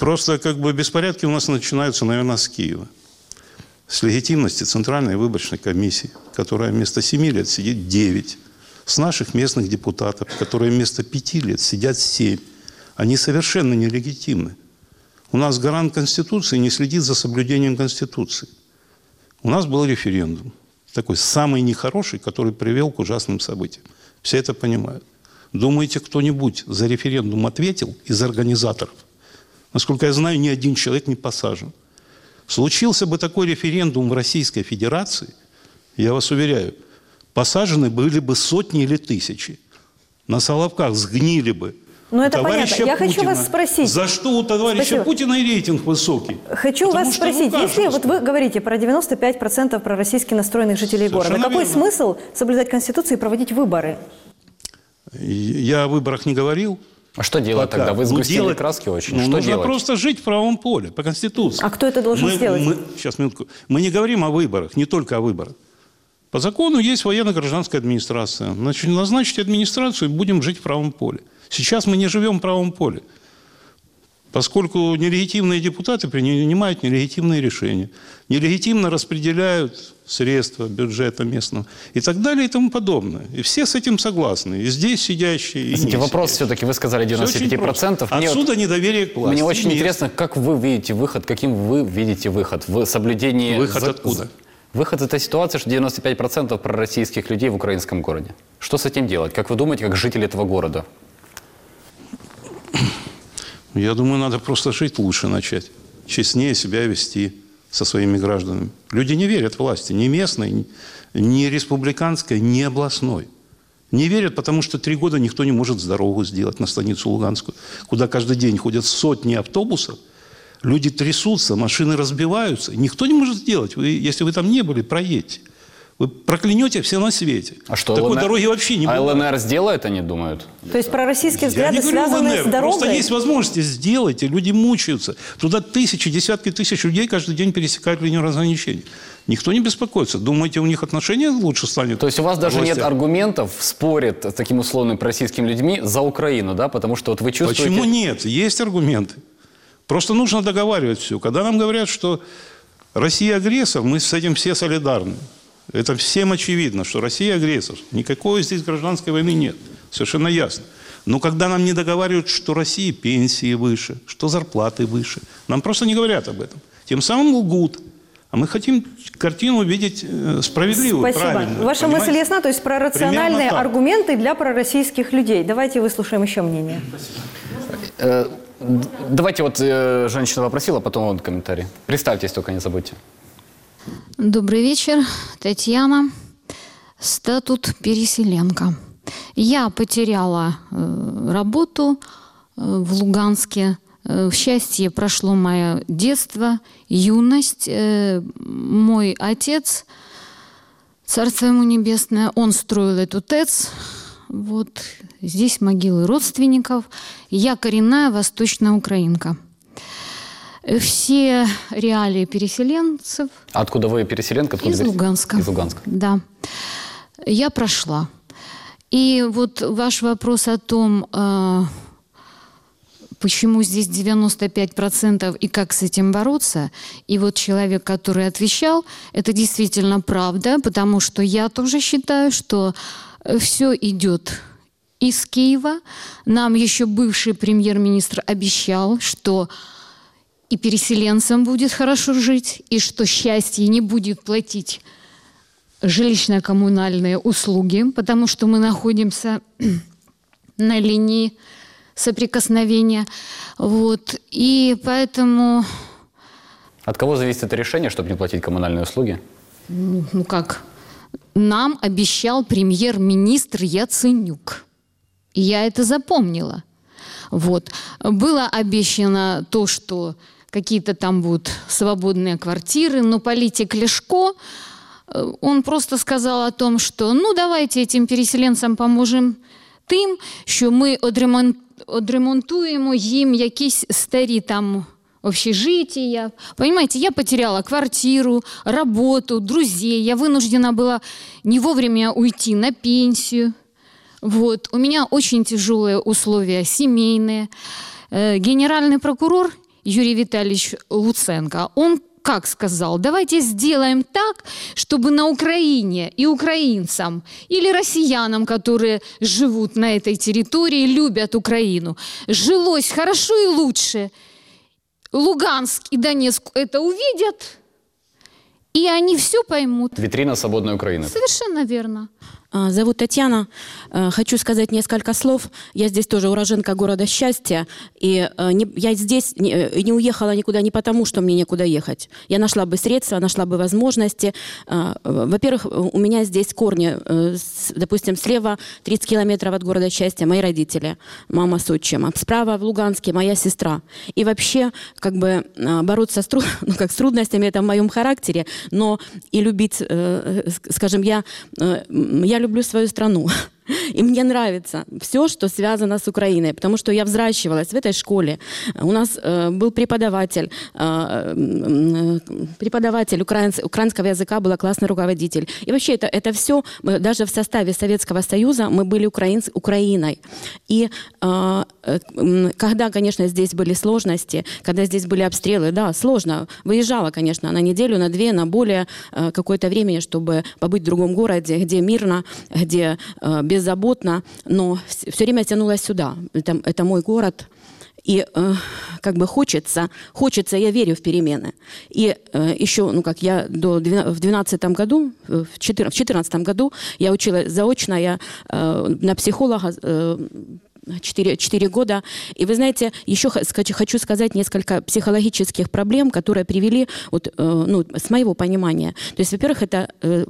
Просто как бы беспорядки у нас начинаются, наверное, с Киева. С легитимности Центральной выборочной комиссии, которая вместо 7 лет сидит 9. С наших местных депутатов, которые вместо 5 лет сидят 7. Они совершенно нелегитимны. У нас гарант Конституции не следит за соблюдением Конституции. У нас был референдум. Такой самый нехороший, который привел к ужасным событиям. Все это понимают. Думаете, кто-нибудь за референдум ответил из организаторов? Насколько я знаю, ни один человек не посажен. Случился бы такой референдум в Российской Федерации, я вас уверяю, посажены были бы сотни или тысячи. На Соловках сгнили бы. Ну, это понятно. Я хочу вас спросить. За что у товарища Путина и рейтинг высокий? Хочу вас спросить. Если вот вы говорите про 95% пророссийски настроенных жителей города, какой смысл соблюдать Конституцию и проводить выборы? Я о выборах не говорил. А что делать тогда? Вы сгустили краски очень. Что нужно делать? просто жить в правом поле, по Конституции. А кто это должен сделать? Сейчас, минутку. Мы не говорим о выборах, не только о выборах. По закону есть военно-гражданская администрация. Значит, назначить администрацию и будем жить в правом поле. Сейчас мы не живем в правом поле, поскольку нелегитимные депутаты принимают нелегитимные решения, нелегитимно распределяют средства бюджета местного и так далее и тому подобное. И все с этим согласны, и здесь сидящие, и не вопрос все-таки, вы сказали 95%. Отсюда недоверие к власти. Мне очень интересно, как вы видите выход, каким вы видите выход в соблюдении... Выход откуда? Выход из этой ситуации, что 95% пророссийских людей в украинском городе. Что с этим делать? Как вы думаете, как жители этого города? Я думаю, надо просто жить лучше начать. Честнее себя вести со своими гражданами. Люди не верят власти, ни местной, ни республиканской, ни областной. Не верят, потому что 3 года никто не может дорогу сделать на станицу Луганскую, куда каждый день ходят сотни автобусов. Люди трясутся, машины разбиваются. Никто не может сделать. Если вы там не были, проедьте. Вы проклянете все на свете. А что, такой дороги вообще не бывает. А ЛНР сделает, они думают? То есть пророссийские взгляды связаны с дорогой? Просто есть возможности, сделайте. Люди мучаются. Туда тысячи, десятки тысяч людей каждый день пересекают линию разграничения. Никто не беспокоится. Думаете, у них отношения лучше станет? То есть у вас даже нет аргументов спорить с таким условным пророссийскими людьми за Украину, да? Потому что вот вы чувствуете... Почему нет? Есть аргументы. Просто нужно договаривать все. Когда нам говорят, что Россия агрессор, мы с этим все солидарны. Это всем очевидно, что Россия агрессор. Никакой здесь гражданской войны нет. Совершенно ясно. Но когда нам не договаривают, что России пенсии выше, что зарплаты выше, нам просто не говорят об этом. Тем самым лгут. А мы хотим картину видеть справедливую, правильную. Спасибо. Ваша мысль ясна, то есть про рациональные аргументы для пророссийских людей. Давайте выслушаем еще мнение. Спасибо. Давайте вот женщина попросила, потом вот комментарий. Представьтесь только, не забудьте. Добрый вечер, Татьяна. Статут переселенка. Я потеряла работу в Луганске. В счастье прошло мое детство, юность. Мой отец, царство ему небесное, он строил эту ТЭЦ. Вот здесь могилы родственников. Я коренная восточная украинка. Все реалии переселенцев. Откуда вы переселенка? Откуда из Луганска. Из Луганска. Да. Я прошла. И вот ваш вопрос о том, почему здесь 95% и как с этим бороться. И вот человек, который отвечал, это действительно правда, потому что я тоже считаю, что все идет из Киева. Нам еще бывший премьер-министр обещал, что и переселенцам будет хорошо жить, и что счастье не будет платить жилищно-коммунальные услуги, потому что мы находимся на линии соприкосновения. Вот. И поэтому... От кого зависит это решение, чтобы не платить коммунальные услуги? Ну как? Нам обещал премьер-министр Яценюк. И я это запомнила. Вот. Было обещано то, что какие-то там будут свободные квартиры, но политик Ляшко, он просто сказал о том, что ну давайте этим переселенцям поможемо тим, що ми одремонтуємо їм якісь старі там общежития. Понимаете, я потеряла квартиру, работу, друзей. Я вынуждена была не вовремя уйти на пенсию. Вот. У меня очень тяжелые условия семейные. Генеральный прокурор Юрий Витальевич Луценко, он как сказал, давайте сделаем так, чтобы на Украине и украинцам или россиянам, которые живут на этой территории, любят Украину, жилось хорошо и лучше. Луганск и Донецк это увидят, и они все поймут. Витрина свободной Украины. Совершенно верно. Зовут Татьяна. Хочу сказать несколько слов. Я здесь тоже уроженка города Счастья. И я здесь не уехала никуда не потому, что мне некуда ехать. Я нашла бы средства, нашла бы возможности. Во-первых, у меня здесь корни. Допустим, слева 30 километров от города Счастья мои родители, мама с отчимом. Справа в Луганске моя сестра. И вообще, как бы бороться с трудностями, это в моем характере. Но и любить, скажем, я люблю свою страну. И мне нравится все, что связано с Украиной, потому что я взращивалась в этой школе. У нас был преподаватель украинского языка, был классный руководитель. И вообще это все, даже в составе Советского Союза мы были Украиной. И когда, конечно, здесь были сложности, когда здесь были обстрелы, да, сложно. Выезжала, конечно, на неделю, на две, на более какое-то время, чтобы побыть в другом городе, где мирно, где беззаботно, но все время тянулась сюда. Это мой город. И как бы хочется, я верю в перемены. И еще, я в 2012 году, в 2014 году я училась заочно, я на психолога 4 года. И вы знаете, еще хочу сказать несколько психологических проблем, которые привели, с моего понимания. То есть, во-первых, это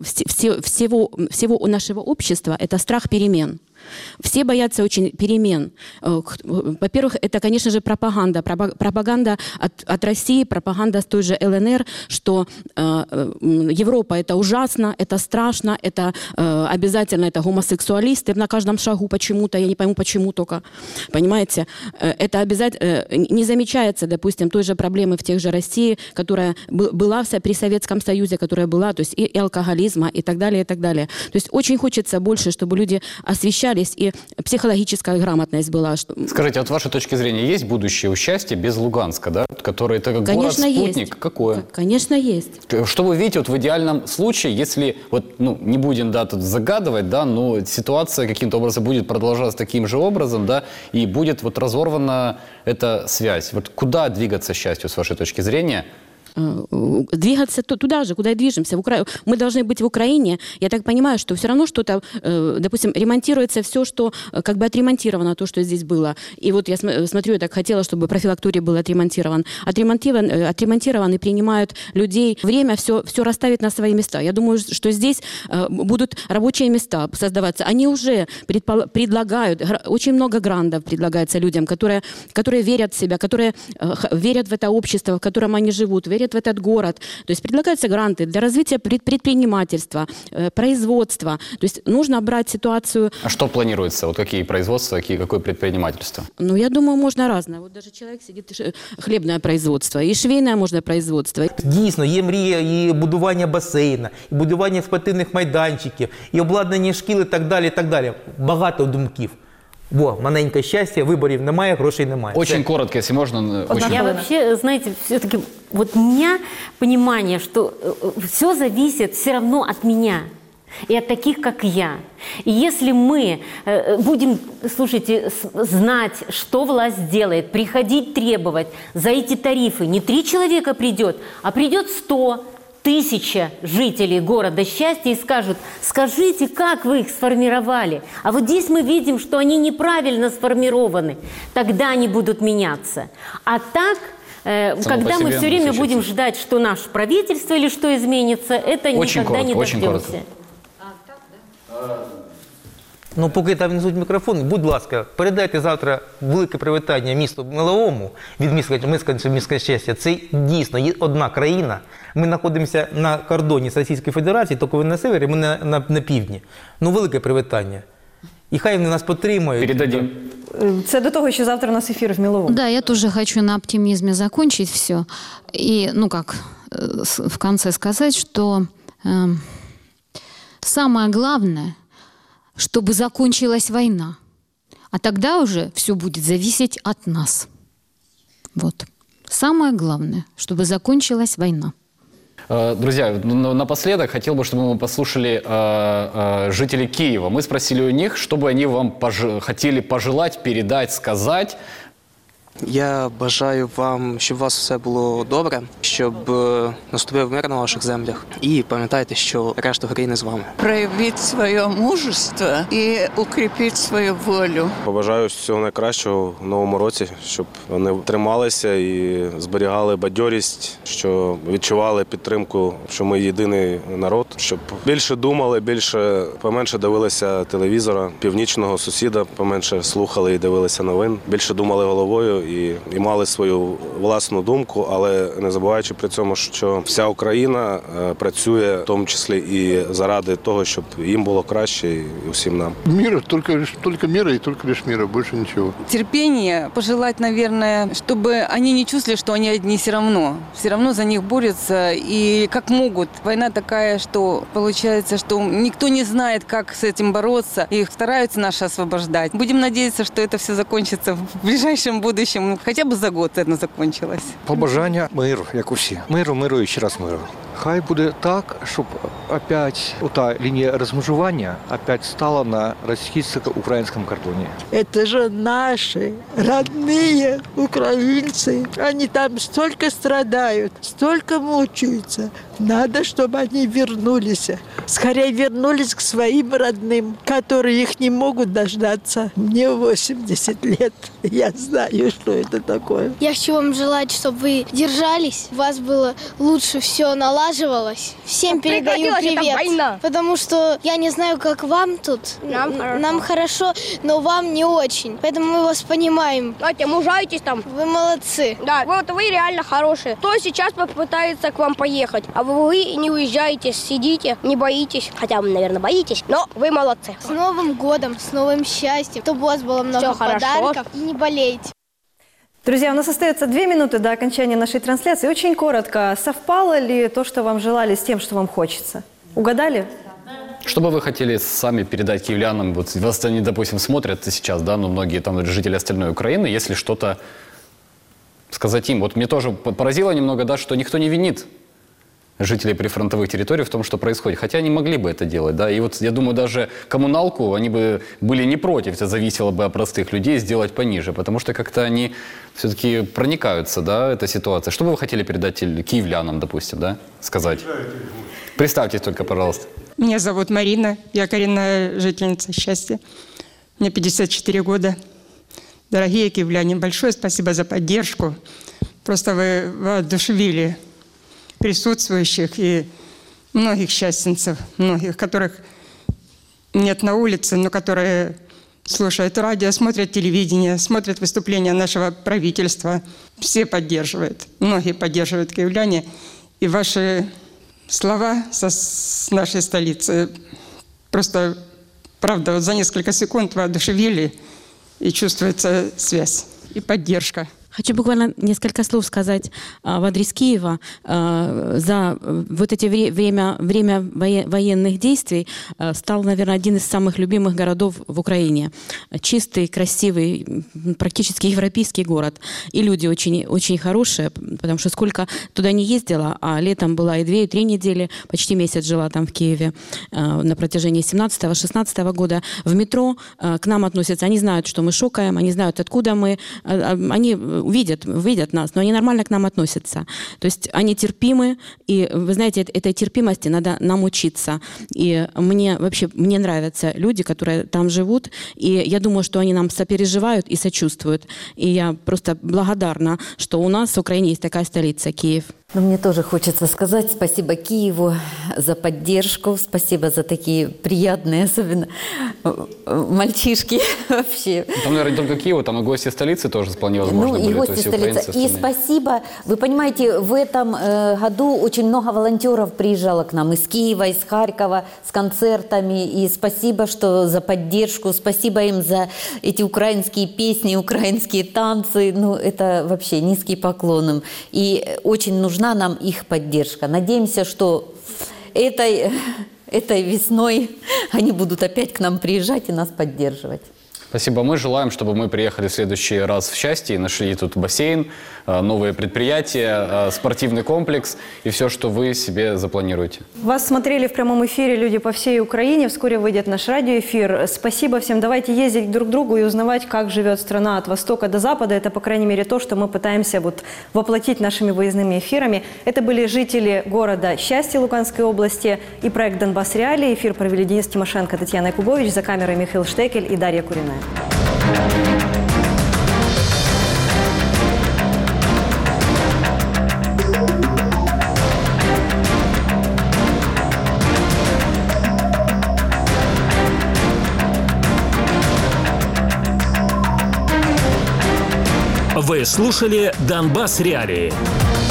всего нашего общества, это страх перемен. Все боятся очень перемен. Во-первых, это, конечно же, пропаганда. Пропаганда от России, пропаганда с той же ЛНР, что Европа – это ужасно, это страшно, это обязательно это гомосексуалисты на каждом шагу почему-то, я не пойму, почему только, понимаете? Это обязательно не замечается, допустим, той же проблемы в тех же России, которая была при Советском Союзе, которая была, то есть и алкоголизма, и так далее, и так далее. То есть очень хочется больше, чтобы люди освещались, и психологическая грамотность была. Скажите, от вашей точки зрения, есть будущее у Счастья без Луганска, да? Который это как город-спутник? Есть. Какое? Конечно, есть. Что вы видите в идеальном случае, если, не будем, тут загадывать, но ситуация каким-то образом будет продолжаться таким же образом, и будет разорвана эта связь. Куда двигаться Счастью, с вашей точки зрения? Двигаться туда же, куда и движемся. Мы должны быть в Украине. Я так понимаю, что все равно что-то, допустим, ремонтируется все, что как бы отремонтировано, то, что здесь было. И вот я смотрю, я так хотела, чтобы профилакторий был отремонтирован. Отремонтирован и принимают людей. Время все расставит на свои места. Я думаю, что здесь будут рабочие места создаваться. Они уже предлагают, очень много грантов предлагается людям, которые верят в себя, которые верят в это общество, в котором они живут, верят в этот город. То есть предлагаются гранты для развития предпринимательства, производства. То есть нужно брать ситуацию... А что планируется? Какие производства, какое предпринимательство? Я думаю, можно разное. Даже человек сидит, хлебное производство, і швейне можна производство. Дійсно, є мрія і будування басейна, і будування спортивних майданчиків, і обладнання шкіл, і так далі, і так далі. Багато думків. Маленьке щастя, виборів немає, грошей немає. Очень коротко, если можно. Я вообще, знаете, все-таки у меня понимание, что все зависит все равно от меня и от таких, как я. И если мы будем, слушайте, знать, что власть делает, приходить требовать за эти тарифы, не 3 человека придет, а придет 100, 1000 жителей города Счастья и скажут: скажите, как вы их сформировали? А вот здесь мы видим, что они неправильно сформированы. Тогда они будут меняться. А так, когда мы все время будем ждать, что наше правительство или что изменится, это никогда не дождемся. Поки там внесуть мікрофон, будь ласка, передайте завтра велике привітання місту Миловому від міста Щастя. Це дійсно є одна країна. Ми знаходимося на кордоні з Російською Федерацією, тільки ви на севері, ми на півдні. Велике привітання. І хай вони нас підтримують. Передадим. Це до того, що завтра у нас ефір в Міловому. Да, я тоже хочу на оптимизме закончить все. И, в конце сказать, что самое главное, чтобы закончилась война. А тогда уже все будет зависеть от нас. самое главное, чтобы закончилась война. Друзья, напоследок хотел бы, чтобы мы послушали жителей Киева. Мы спросили у них, что бы они вам хотели пожелать, передать, сказать. Я бажаю вам, щоб у вас все було добре, щоб наступив мир на ваших землях. І пам'ятайте, що решта України з вами. Проявіть своє мужество і укріпіть свою волю. Побажаю всього найкращого в новому році, щоб вони трималися і зберігали бадьорість, що відчували підтримку, що ми єдиний народ, щоб більше думали, поменше дивилися телевізора, північного сусіда, поменше слухали і дивилися новин, більше думали головою і мали свою власну думку, але не забуваючи при цьому, що вся Україна працює, в тому числі і заради того, щоб їм було краще і усім нам. Мир, только мира и только лишь мира, больше ничего. Терпение, пожелать, наверное, чтобы они не чувствовали, что они одни все равно за них борются и как могут. Война такая, что получается, что никто не знает, как с этим бороться, и их стараются наши освобождать. Будем надеяться, что это все закончится в ближайшем будущем. Хоча б за год це закончилось. Побажання миру, як усі. Миру і ще раз миру. Хай буде так, щоб опять ота лінія розмежування опять стала на російсько-українському кордоні. Это же наши родные украинцы. Они там столько страдают, столько мучаются. Надо, чтобы они вернулись. Скорее вернулись к своим родным, которые их не могут дождаться. Мне 80 лет. Я знаю, что это такое. Я хочу вам желать, чтобы вы держались, у вас было лучше все налаживалось. Всем передаю привет, потому что я не знаю, как вам тут. Нам хорошо, но вам не очень. Поэтому мы вас понимаем. Давайте, мужайтесь там. Вы молодцы. Да, вот вы реально хорошие. Кто сейчас попытается к вам поехать, а вы не уезжаете, сидите, не боитесь. Хотя вы, наверное, боитесь, но вы молодцы. С Новым годом, с новым счастьем, чтобы у вас было много подарков и не болейте. Друзья, у нас остается 2 минуты до окончания нашей трансляции. Очень коротко, совпало ли то, что вам желали, с тем, что вам хочется? Угадали? Что бы вы хотели сами передать киевлянам? Вот вас они, допустим, смотрят сейчас, да, но многие там жители остальной Украины, если что-то сказать им. Вот мне тоже поразило немного, да, что никто не винит жителей прифронтовых территорий в том, что происходит. Хотя они могли бы это делать, да. И вот я думаю, даже коммуналку они бы были не против, это зависело бы от простых людей, сделать пониже, потому что как-то они все-таки проникаются, да, эта ситуация. Что бы вы хотели передать киевлянам, допустим, да, сказать? Представьтесь только, пожалуйста. Меня зовут Марина, я коренная жительница Счастья. Мне 54 года. Дорогие киевляне, большое спасибо за поддержку. Просто вы воодушевили присутствующих и многих счастьенцев, многих, которых нет на улице, но которые слушают радио, смотрят телевидение, смотрят выступления нашего правительства. Все поддерживают, многие поддерживают киевляне. И ваши слова с нашей столицы просто, правда, вот за несколько секунд воодушевили, и чувствуется связь и поддержка. Хочу буквально несколько слов сказать в адрес Киева. За вот эти время военных действий стал, наверное, один из самых любимых городов в Украине. Чистый, красивый, практически европейский город. И люди очень, очень хорошие, потому что сколько туда не ездила, а летом была и 2, и 3 недели, почти месяц жила там в Киеве на протяжении 17-16 года. В метро к нам относятся, они знают, что мы шокаем, они знают, откуда мы, они видят нас, но они нормально к нам относятся. То есть они терпимы, и, вы знаете, этой терпимости надо нам учиться. И мне нравятся люди, которые там живут, и я думаю, что они нам сопереживают и сочувствуют. И я просто благодарна, что у нас в Украине есть такая столица, Киев. Но мне тоже хочется сказать спасибо Киеву за поддержку, спасибо за такие приятные, особенно мальчишки вообще. Там, наверное, не только Киев, там и гости столицы тоже вполне возможно были. И гости столицы. И спасибо. Вы понимаете, в этом году очень много волонтеров приезжало к нам из Киева, из Харькова с концертами. И спасибо, что за поддержку, спасибо им за эти украинские песни, украинские танцы. Ну, это вообще низкий поклон им. И очень нужна нам их поддержка. Надеемся, что этой весной они будут опять к нам приезжать и нас поддерживать. Спасибо. Мы желаем, чтобы мы приехали в следующий раз в счастье и нашли тут бассейн, новые предприятия, спортивный комплекс и все, что вы себе запланируете. Вас смотрели в прямом эфире люди по всей Украине. Вскоре выйдет наш радиоэфир. Спасибо всем. Давайте ездить друг к другу и узнавать, как живет страна от востока до запада. Это, по крайней мере, то, что мы пытаемся воплотить нашими выездными эфирами. Это были жители города Счастье Луганской области и проект «Донбасс Реалии». Эфир провели Денис Тимошенко, Татьяна Якубович, за камерой Михаил Штекель и Дарья Куриная. Вы слушали «Донбасс Реалии».